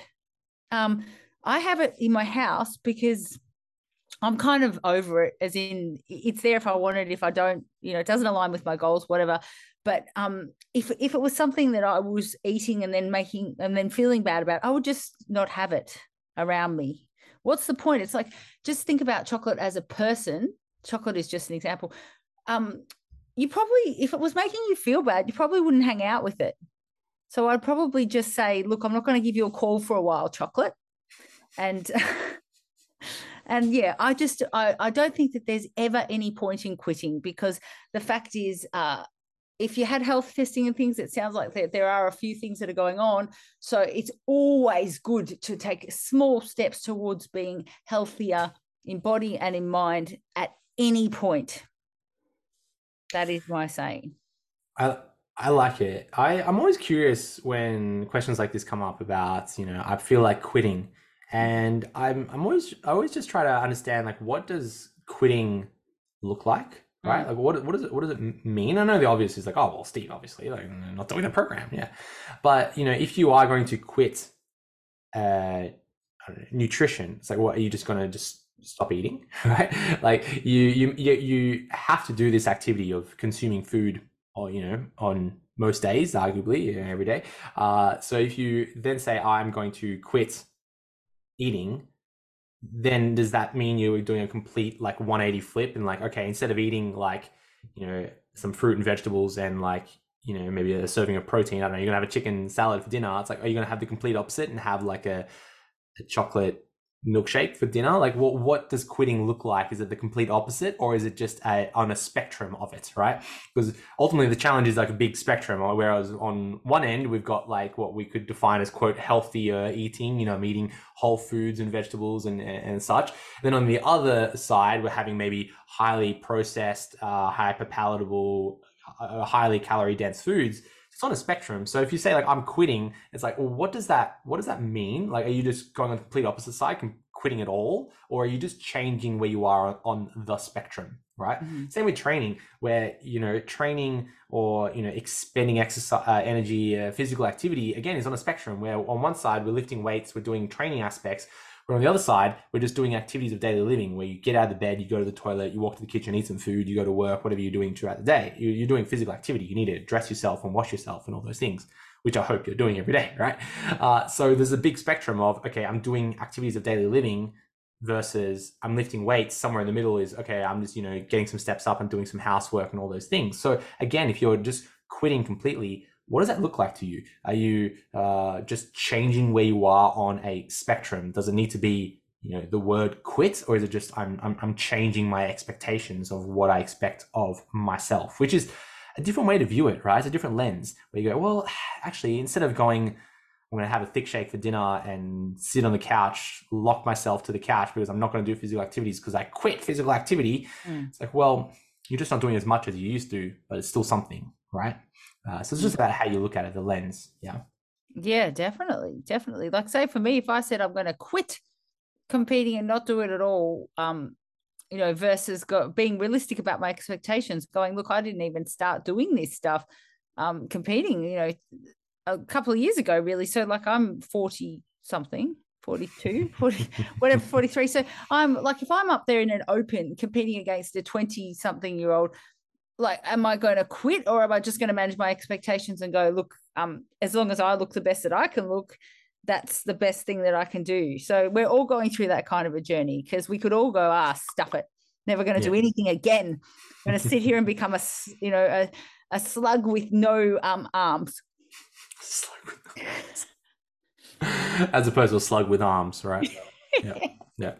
I have it in my house because I'm kind of over it, as in it's there if I want it. If I don't, it doesn't align with my goals, whatever. But if it was something that I was eating and then feeling bad about, I would just not have it around me. What's the point? It's like, just think about chocolate as a person. Chocolate is just an example. You probably, if it was making you feel bad, you probably wouldn't hang out with it. So I'd probably just say, look, I'm not going to give you a call for a while, chocolate. And and yeah, I don't think that there's ever any point in quitting, because the fact is, if you had health testing and things, it sounds like there are a few things that are going on. So it's always good to take small steps towards being healthier in body and in mind at any point. That is my saying. I like it. I'm always curious when questions like this come up about, I feel like quitting. And I always just try to understand, like, what does quitting look like? Right? Like, what does it mean? I know the obvious is like, oh, well, Steve, obviously, like, not doing the program. Yeah. But, if you are going to quit nutrition, it's like, what, are you just going to just stop eating? Right? Like, you have to do this activity of consuming food, or, on most days, arguably, every day. So if you then say, I'm going to quit eating, then does that mean you're doing a complete 180 flip, and okay, instead of eating some fruit and vegetables and maybe a serving of protein, I don't know, you're gonna have a chicken salad for dinner? It's like, are you gonna have the complete opposite and have a chocolate milkshake for dinner? Like, what does quitting look like? Is it the complete opposite, or is it just on a spectrum of it, right? Because ultimately the challenge is like a big spectrum, whereas on one end we've got what we could define as, quote, healthier eating, I'm eating whole foods and vegetables and such. Then on the other side, we're having maybe highly processed, hyper palatable, highly calorie dense foods. it's on a spectrum. So if you say like I'm quitting, it's like, well, what does that mean? Like, are you just going on the complete opposite side and quitting it all, or are you just changing where you are on the spectrum, right? Mm-hmm. Same with training, where training or expending exercise energy, physical activity again is on a spectrum, where on one side we're lifting weights, we're doing training aspects. But on the other side, we're just doing activities of daily living where you get out of the bed, you go to the toilet, you walk to the kitchen, eat some food, you go to work, whatever you're doing throughout the day. You're doing physical activity. You need to dress yourself and wash yourself and all those things, which I hope you're doing every day, right? So there's a big spectrum of, okay, I'm doing activities of daily living versus I'm lifting weights. Somewhere in the middle is, okay, I'm just, getting some steps up and doing some housework and all those things. So again, if you're just quitting completely, what does that look like to you? Are you just changing where you are on a spectrum? Does it need to be, the word quit, or is it just I'm changing my expectations of what I expect of myself, which is a different way to view it, right? It's a different lens where you go, well, actually, instead of going, I'm going to have a thick shake for dinner and sit on the couch, lock myself to the couch because I'm not going to do physical activities because I quit physical activity. It's like, well, you're just not doing as much as you used to, but it's still something, right? So it's just about how you look at it, the lens. Yeah, definitely. Like, say for me, if I said I'm going to quit competing and not do it at all, versus being realistic about my expectations, going, look, I didn't even start doing this stuff, competing, a couple of years ago, really. So like I'm 40 something, 42, 40, whatever, 43. So I'm like, if I'm up there in an open competing against a 20 something year old, like, am I going to quit, or am I just going to manage my expectations and go, look, as long as I look the best that I can look, that's the best thing that I can do. So we're all going through that kind of a journey, because we could all go, stuff it, never going to do anything again. I'm going to sit here and become a slug with no arms. As opposed to a slug with arms, right? Yeah.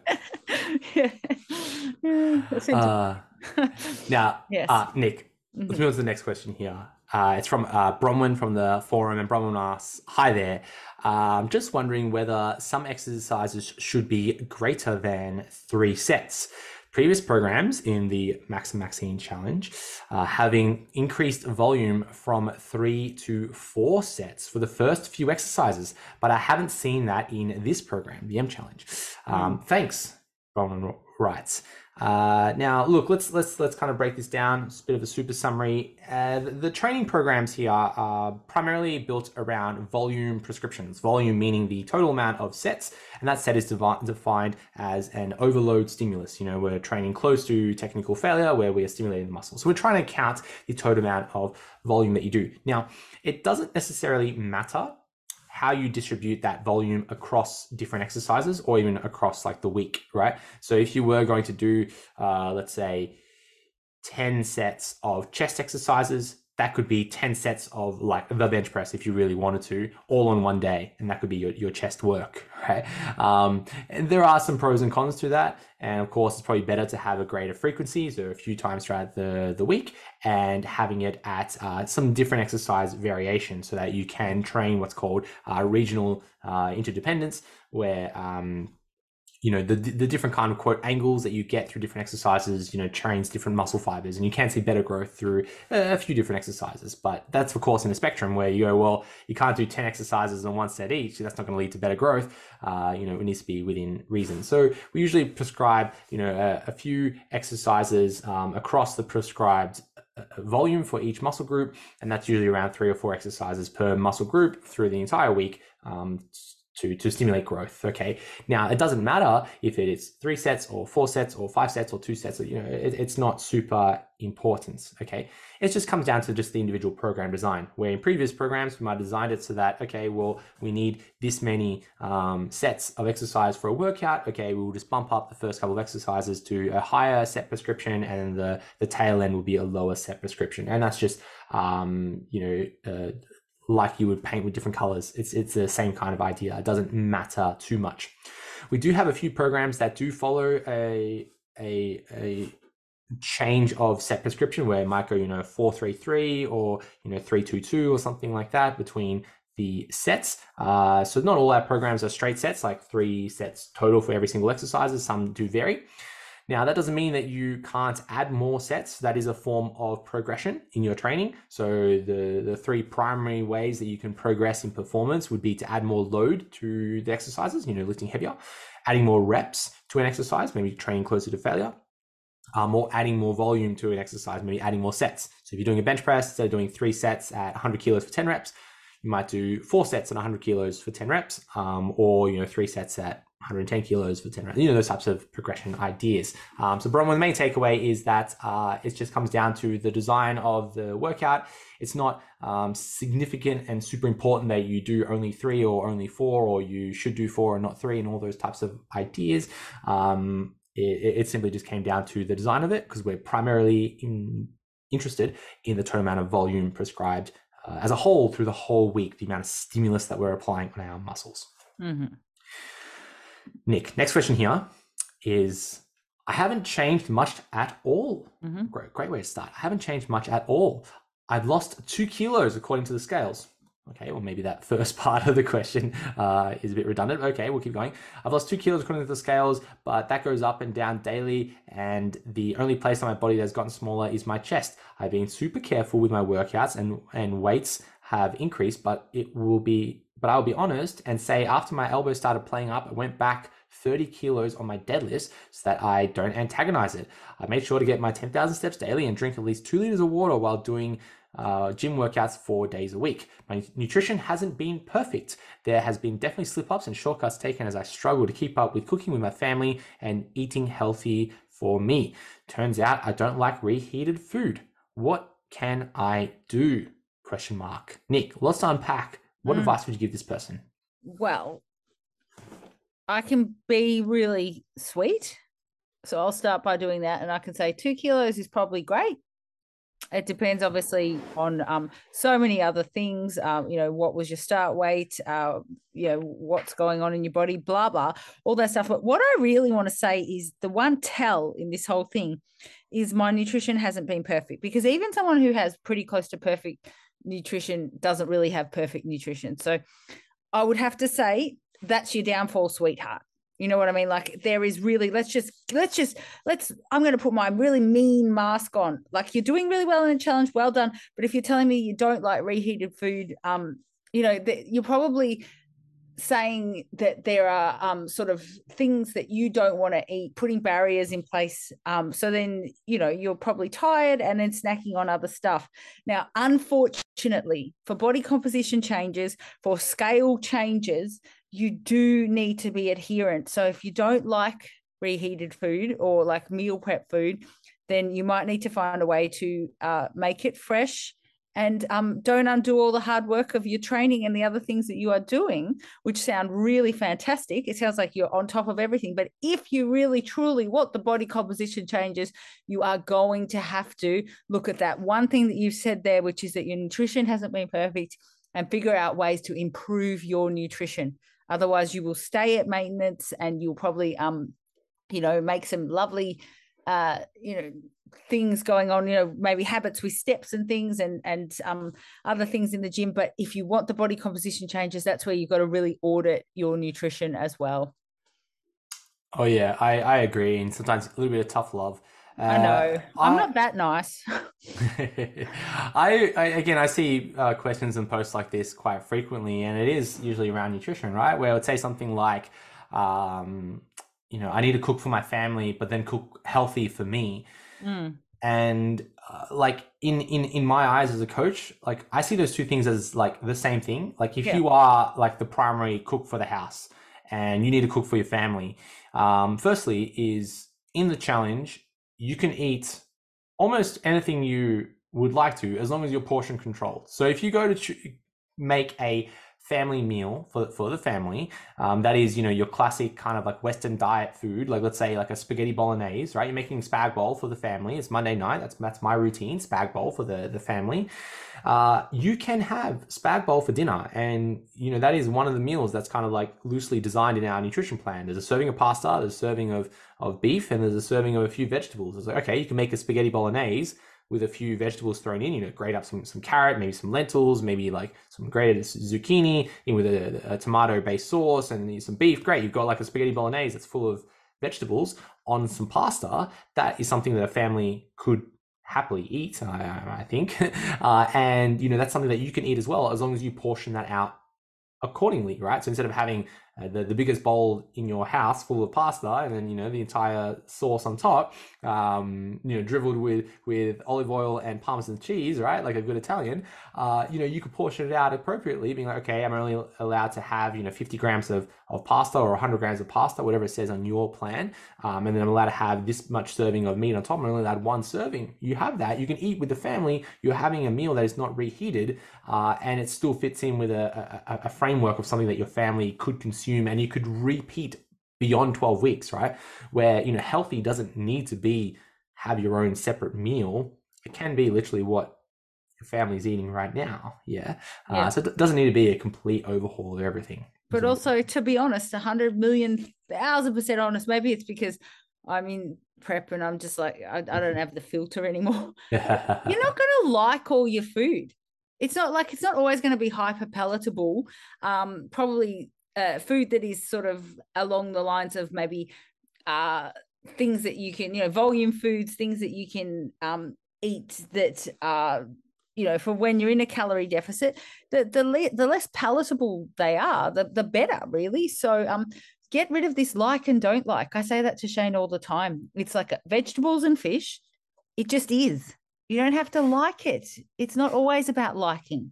Now, yes. Nick, let's move on to the next question here. It's from Bronwyn from the forum, and Bronwyn asks, hi there. Just wondering whether some exercises should be greater than 3 sets. Previous programs in the Max and Maxine Challenge having increased volume from 3 to 4 sets for the first few exercises, but I haven't seen that in this program, the M Challenge. Thanks, Bronwyn writes. Now, look, let's kind of break this down. It's a bit of a super summary. The training programs here are primarily built around volume prescriptions. Volume meaning the total amount of sets, and that set is defined as an overload stimulus. We're training close to technical failure where we are stimulating the muscle. So we're trying to count the total amount of volume that you do. Now, it doesn't necessarily matter how you distribute that volume across different exercises or even across like the week, right? So if you were going to do, let's say 10 sets of chest exercises, that could be 10 sets of like the bench press if you really wanted to, all on one day, and that could be your chest work, right? And there are some pros and cons to that, and of course it's probably better to have a greater frequency, so a few times throughout the week, and having it at some different exercise variation so that you can train what's called regional interdependence, where the different kind of quote angles that you get through different exercises, trains different muscle fibers, and you can see better growth through a few different exercises. But that's of course in a spectrum where you go, well, you can't do 10 exercises on 1 set each. So that's not going to lead to better growth. It needs to be within reason. So we usually prescribe, a few exercises across the prescribed volume for each muscle group, and that's usually around 3 or 4 exercises per muscle group through the entire week. To stimulate growth. Okay. Now it doesn't matter if it is 3 sets or 4 sets or 5 sets or 2 sets, it's not super important. Okay. It just comes down to just the individual program design, where in previous programs, we might have designed it so that, okay, well, we need this many sets of exercise for a workout. Okay. We'll just bump up the first couple of exercises to a higher set prescription, and the tail end will be a lower set prescription. And that's just, like you would paint with different colors. It's the same kind of idea. It doesn't matter too much. We do have a few programs that do follow a change of set prescription, where it might go 4-3-3 or 3-2-2 or something like that between the sets. So not all our programs are straight sets, like 3 sets total for every single exercise. Some do vary. Now, that doesn't mean that you can't add more sets. That is a form of progression in your training. So the three primary ways that you can progress in performance would be to add more load to the exercises, lifting heavier, adding more reps to an exercise, maybe training closer to failure, or adding more volume to an exercise, maybe adding more sets. So if you're doing a bench press, instead of doing 3 sets at 100 kilos for 10 reps, you might do 4 sets at 100 kilos for 10 reps, or 3 sets at 110 kilos for 10 reps. Those types of progression ideas. So Bronwyn, the main takeaway is that it just comes down to the design of the workout. It's not significant and super important that you do only 3 or only 4, or you should do 4 and not 3, and all those types of ideas. It simply just came down to the design of it, because we're primarily interested in the total amount of volume prescribed as a whole through the whole week, the amount of stimulus that we're applying on our muscles. Mm-hmm. Nick, next question here is, I haven't changed much at all. Mm-hmm. Great way to start. I haven't changed much at all. I've lost 2 kilos according to the scales. Okay, well, maybe that first part of the question is a bit redundant. Okay, we'll keep going. I've lost 2 kilos according to the scales, but that goes up and down daily. And the only place on my body that's gotten smaller is my chest. I've been super careful with my workouts, and weights have increased, but I'll be honest and say after my elbow started playing up, I went back 30 kilos on my deadlift so that I don't antagonize it. I made sure to get my 10,000 steps daily and drink at least 2 liters of water while doing gym workouts 4 days a week. My nutrition hasn't been perfect. There has been definitely slip-ups and shortcuts taken as I struggle to keep up with cooking with my family and eating healthy for me. Turns out I don't like reheated food. What can I do? ? Nick, lots to unpack. What advice would you give this person? Well, I can be really sweet. So I'll start by doing that. And I can say 2 kilos is probably great. It depends obviously on so many other things. What was your start weight? What's going on in your body, blah, blah, all that stuff. But what I really want to say is the one tell in this whole thing is my nutrition hasn't been perfect, because even someone who has pretty close to perfect nutrition doesn't really have perfect nutrition. So I would have to say that's your downfall, sweetheart. You know what I mean? Like, there is really, I'm going to put my really mean mask on. Like, you're doing really well in a challenge. Well done. But if you're telling me you don't like reheated food, you're probably saying that there are sort of things that you don't want to eat, putting barriers in place. So then, you're probably tired and then snacking on other stuff. Now, unfortunately, for body composition changes, for scale changes, you do need to be adherent. So if you don't like reheated food or like meal prep food, then you might need to find a way to make it fresh, and don't undo all the hard work of your training and the other things that you are doing, which sound really fantastic. It sounds like you're on top of everything. But if you really, truly want the body composition changes, you are going to have to look at that one thing that you said there, which is that your nutrition hasn't been perfect, and figure out ways to improve your nutrition. Otherwise, you will stay at maintenance, and you'll probably, make some lovely, things going on, maybe habits with steps and things and other things in the gym. But if you want the body composition changes, that's where you've got to really audit your nutrition as well. Oh, yeah, I agree. And sometimes a little bit of tough love. I know. I'm not that nice. I see questions and posts like this quite frequently, and it is usually around nutrition, right? Where I would say something like, I need to cook for my family, but then cook healthy for me. And like in my eyes as a coach, like I see those two things as like the same thing. Like if you are like the primary cook for the house and you need to cook for your family, firstly is in the challenge, you can eat almost anything you would like to, as long as you're portion controlled. So if you go to make a family meal for the family, that is, your classic kind of like Western diet food, like let's say like a spaghetti bolognese, right? You're making spag bowl for the family. It's Monday night. That's my routine, spag bowl for the family. You can have spag bowl for dinner, and that is one of the meals that's kind of like loosely designed in our nutrition plan. There's a serving of pasta, there's a serving of beef, and there's a serving of a few vegetables. It's like, okay, you can make a spaghetti bolognese with a few vegetables thrown in, grate up some carrot, maybe some lentils, maybe like some grated zucchini in with a tomato-based sauce and some beef. Great, you've got like a spaghetti bolognese that's full of vegetables on some pasta, that is something that a family could happily eat, I think. And, that's something that you can eat as well, as long as you portion that out accordingly, right? So instead of having the biggest bowl in your house full of pasta and then the entire sauce on top, dribbled with olive oil and Parmesan cheese, right, like a good Italian, you could portion it out appropriately, being like, okay, I'm only allowed to have 50 grams of pasta or 100 grams of pasta, whatever it says on your plan, and then I'm allowed to have this much serving of meat on top. I'm only allowed one serving. You have that, you can eat with the family, you're having a meal that is not reheated, and it still fits in with a framework of something that your family could consume and you could repeat beyond 12 weeks, right? Where, healthy doesn't need to be have your own separate meal. It can be literally what your family's eating right now. Yeah. So it doesn't need to be a complete overhaul of everything. But also, to be honest, 100,000,000% honest, maybe it's because I'm in prep and I'm just like, I don't have the filter anymore. You're not going to like all your food. It's not always going to be hyper palatable. Probably food that is sort of along the lines of maybe things that you can, volume foods, things that you can eat that are, for when you're in a calorie deficit, the less palatable they are, the better, really. So get rid of this like and don't like. I say that to Shane all the time. It's like vegetables and fish. It just is. You don't have to like it. It's not always about liking.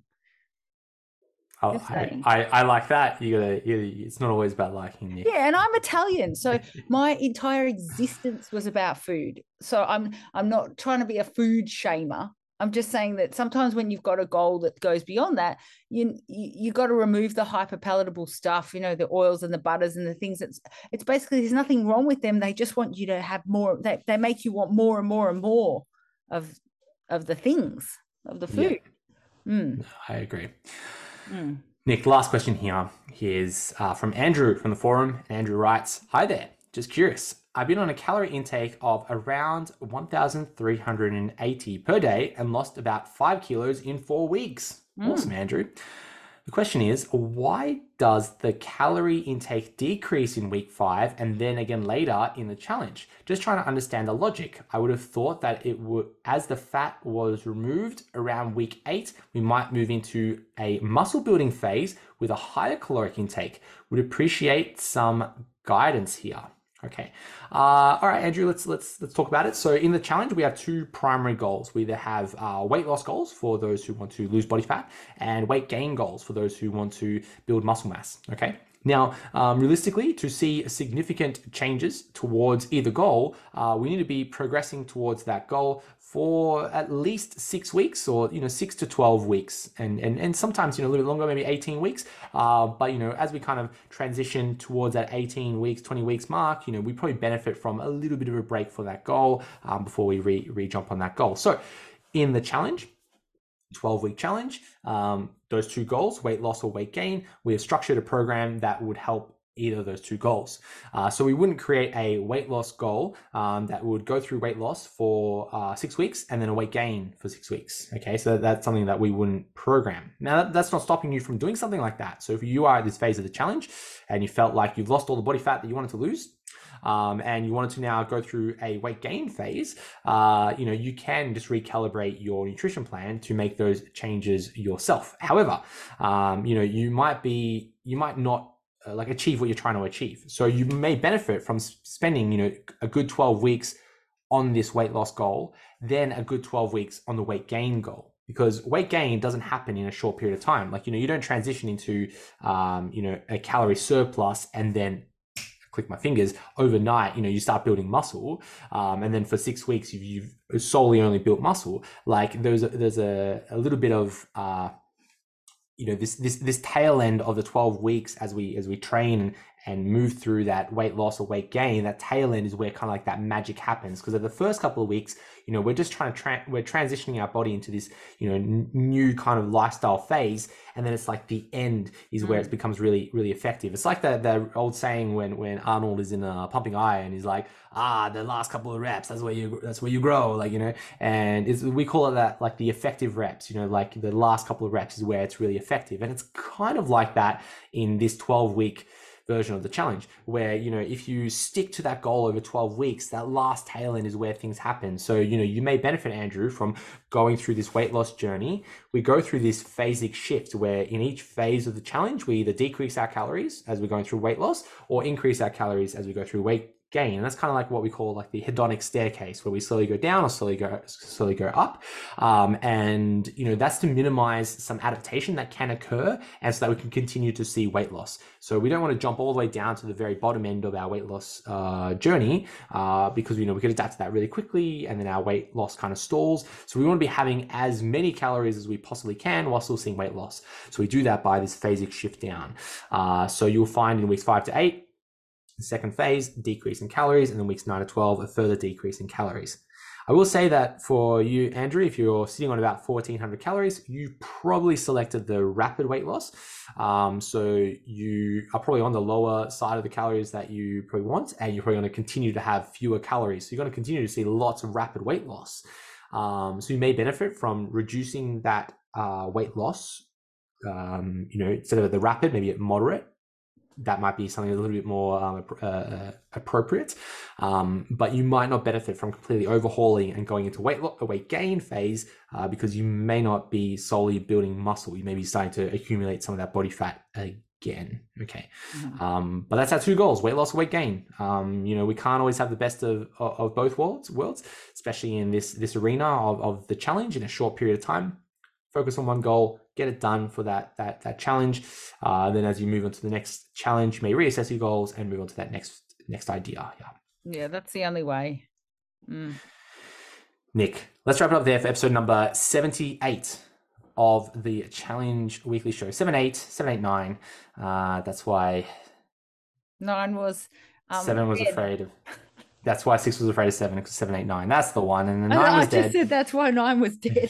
I like that. It's not always about liking. Yeah, and I'm Italian, so my entire existence was about food. So I'm not trying to be a food shamer. I'm just saying that sometimes when you've got a goal that goes beyond that, you got to remove the hyper palatable stuff, the oils and the butters and the things it's basically, there's nothing wrong with them. They just want you to have more. They make you want more and more and more of the things, of the food. Yeah. I agree. Nick, the last question here is from Andrew from the forum. Andrew writes, "Hi there, just curious. I've been on a calorie intake of around 1,380 per day and lost about 5 kilos in 4 weeks." Awesome, Andrew. The question is, why does the calorie intake decrease in week 5 and then again later in the challenge? Just trying to understand the logic. I would have thought that it would, as the fat was removed around week 8, we might move into a muscle building phase with a higher caloric intake. Would appreciate some guidance here. Okay. All right, Andrew, let's talk about it. So in the challenge, we have 2 primary goals. We either have weight loss goals for those who want to lose body fat and weight gain goals for those who want to build muscle mass. Okay. Now, realistically, to see significant changes towards either goal, we need to be progressing towards that goal for at least 6 weeks, or 6 to 12 weeks, and sometimes a little bit longer, maybe 18 weeks. But as we kind of transition towards that 18 weeks, 20 weeks mark, we probably benefit from a little bit of a break for that goal before we re-jump on that goal. So in the challenge, 12-week challenge, those 2 goals, weight loss or weight gain, we have structured a program that would help either of those 2 goals. So we wouldn't create a weight loss goal that would go through weight loss for 6 weeks and then a weight gain for 6 weeks. Okay, so that's something that we wouldn't program. Now, that's not stopping you from doing something like that. So if you are at this phase of the challenge and you felt like you've lost all the body fat that you wanted to lose, and you wanted to now go through a weight gain phase, you can just recalibrate your nutrition plan to make those changes yourself. However, you might not achieve what you're trying to achieve. So you may benefit from spending, a good 12 weeks on this weight loss goal, then a good 12 weeks on the weight gain goal. Because weight gain doesn't happen in a short period of time. You don't transition into, a calorie surplus and then click my fingers overnight, you start building muscle. And then for 6 weeks, you've solely only built muscle. There's a little bit of, this tail end of the 12 weeks as we train and move through that weight loss or weight gain. That tail end is where kind of like that magic happens, because at the first couple of weeks, we're just we're transitioning our body into this, new kind of lifestyle phase. And then it's like the end is where it becomes really, really effective. It's like the old saying when Arnold is in Pumping Iron, he's like, the last couple of reps, that's where you grow, and we call it that, like the effective reps, like the last couple of reps is where it's really effective. And it's kind of like that in this 12-week version of the challenge, where, you know, if you stick to that goal over 12 weeks, that last tail end is where things happen. So, you know, you may benefit, Andrew, from going through this weight loss journey. We go through this phasic shift where in each phase of the challenge, we either decrease our calories as we're going through weight loss or increase our calories as we go through weight gain. And that's kind of like what we call like the hedonic staircase, where we slowly go down or slowly go up. And, you know, that's to minimize some adaptation that can occur, and so that we can continue to see weight loss. So we don't want to jump all the way down to the very bottom end of our weight loss journey, because, you know, we could adapt to that really quickly and then our weight loss kind of stalls. So we want to be having as many calories as we possibly can while still seeing weight loss. So we do that by this phasic shift down. So you'll find in weeks 5 to 8, the second phase, decrease in calories, and then weeks 9 to 12, a further decrease in calories. I will say that for you, Andrew, if you're sitting on about 1,400 calories, you probably selected the rapid weight loss. So you are probably on the lower side of the calories that you probably want, and you're probably going to continue to have fewer calories. So you're going to continue to see lots of rapid weight loss. So you may benefit from reducing that weight loss, you know, instead of the rapid, maybe at moderate. That might be something a little bit more appropriate, but you might not benefit from completely overhauling and going into weight gain phase, because you may not be solely building muscle. You may be starting to accumulate some of that body fat again. Okay, but that's our two goals: weight loss or weight gain. You know, we can't always have the best of both worlds, especially in this arena of the challenge in a short period of time. Focus on one goal, get it done for that challenge. Then as you move on to the next challenge, you may reassess your goals and move on to that next idea. Yeah, that's the only way. Nick, let's wrap it up there for episode number 78 of the Challenge Weekly Show. 78, 9. That's why 9 was 7 was afraid of. That's why 6 was afraid of 7, because 7, 8, 9. That's the one. And then 9 was dead. I just said that's why 9 was dead.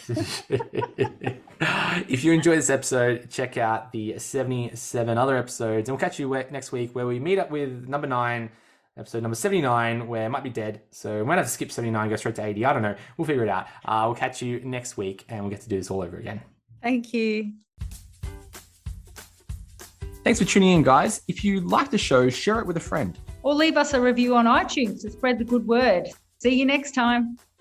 If you enjoyed this episode, check out the 77 other episodes. And we'll catch you next week, where we meet up with number 9, episode number 79, where it might be dead. So we might have to skip 79, go straight to 80. I don't know. We'll figure it out. We'll catch you next week, and we'll get to do this all over again. Thank you. Thanks for tuning in, guys. If you like the show, share it with a friend. Or leave us a review on iTunes to spread the good word. See you next time.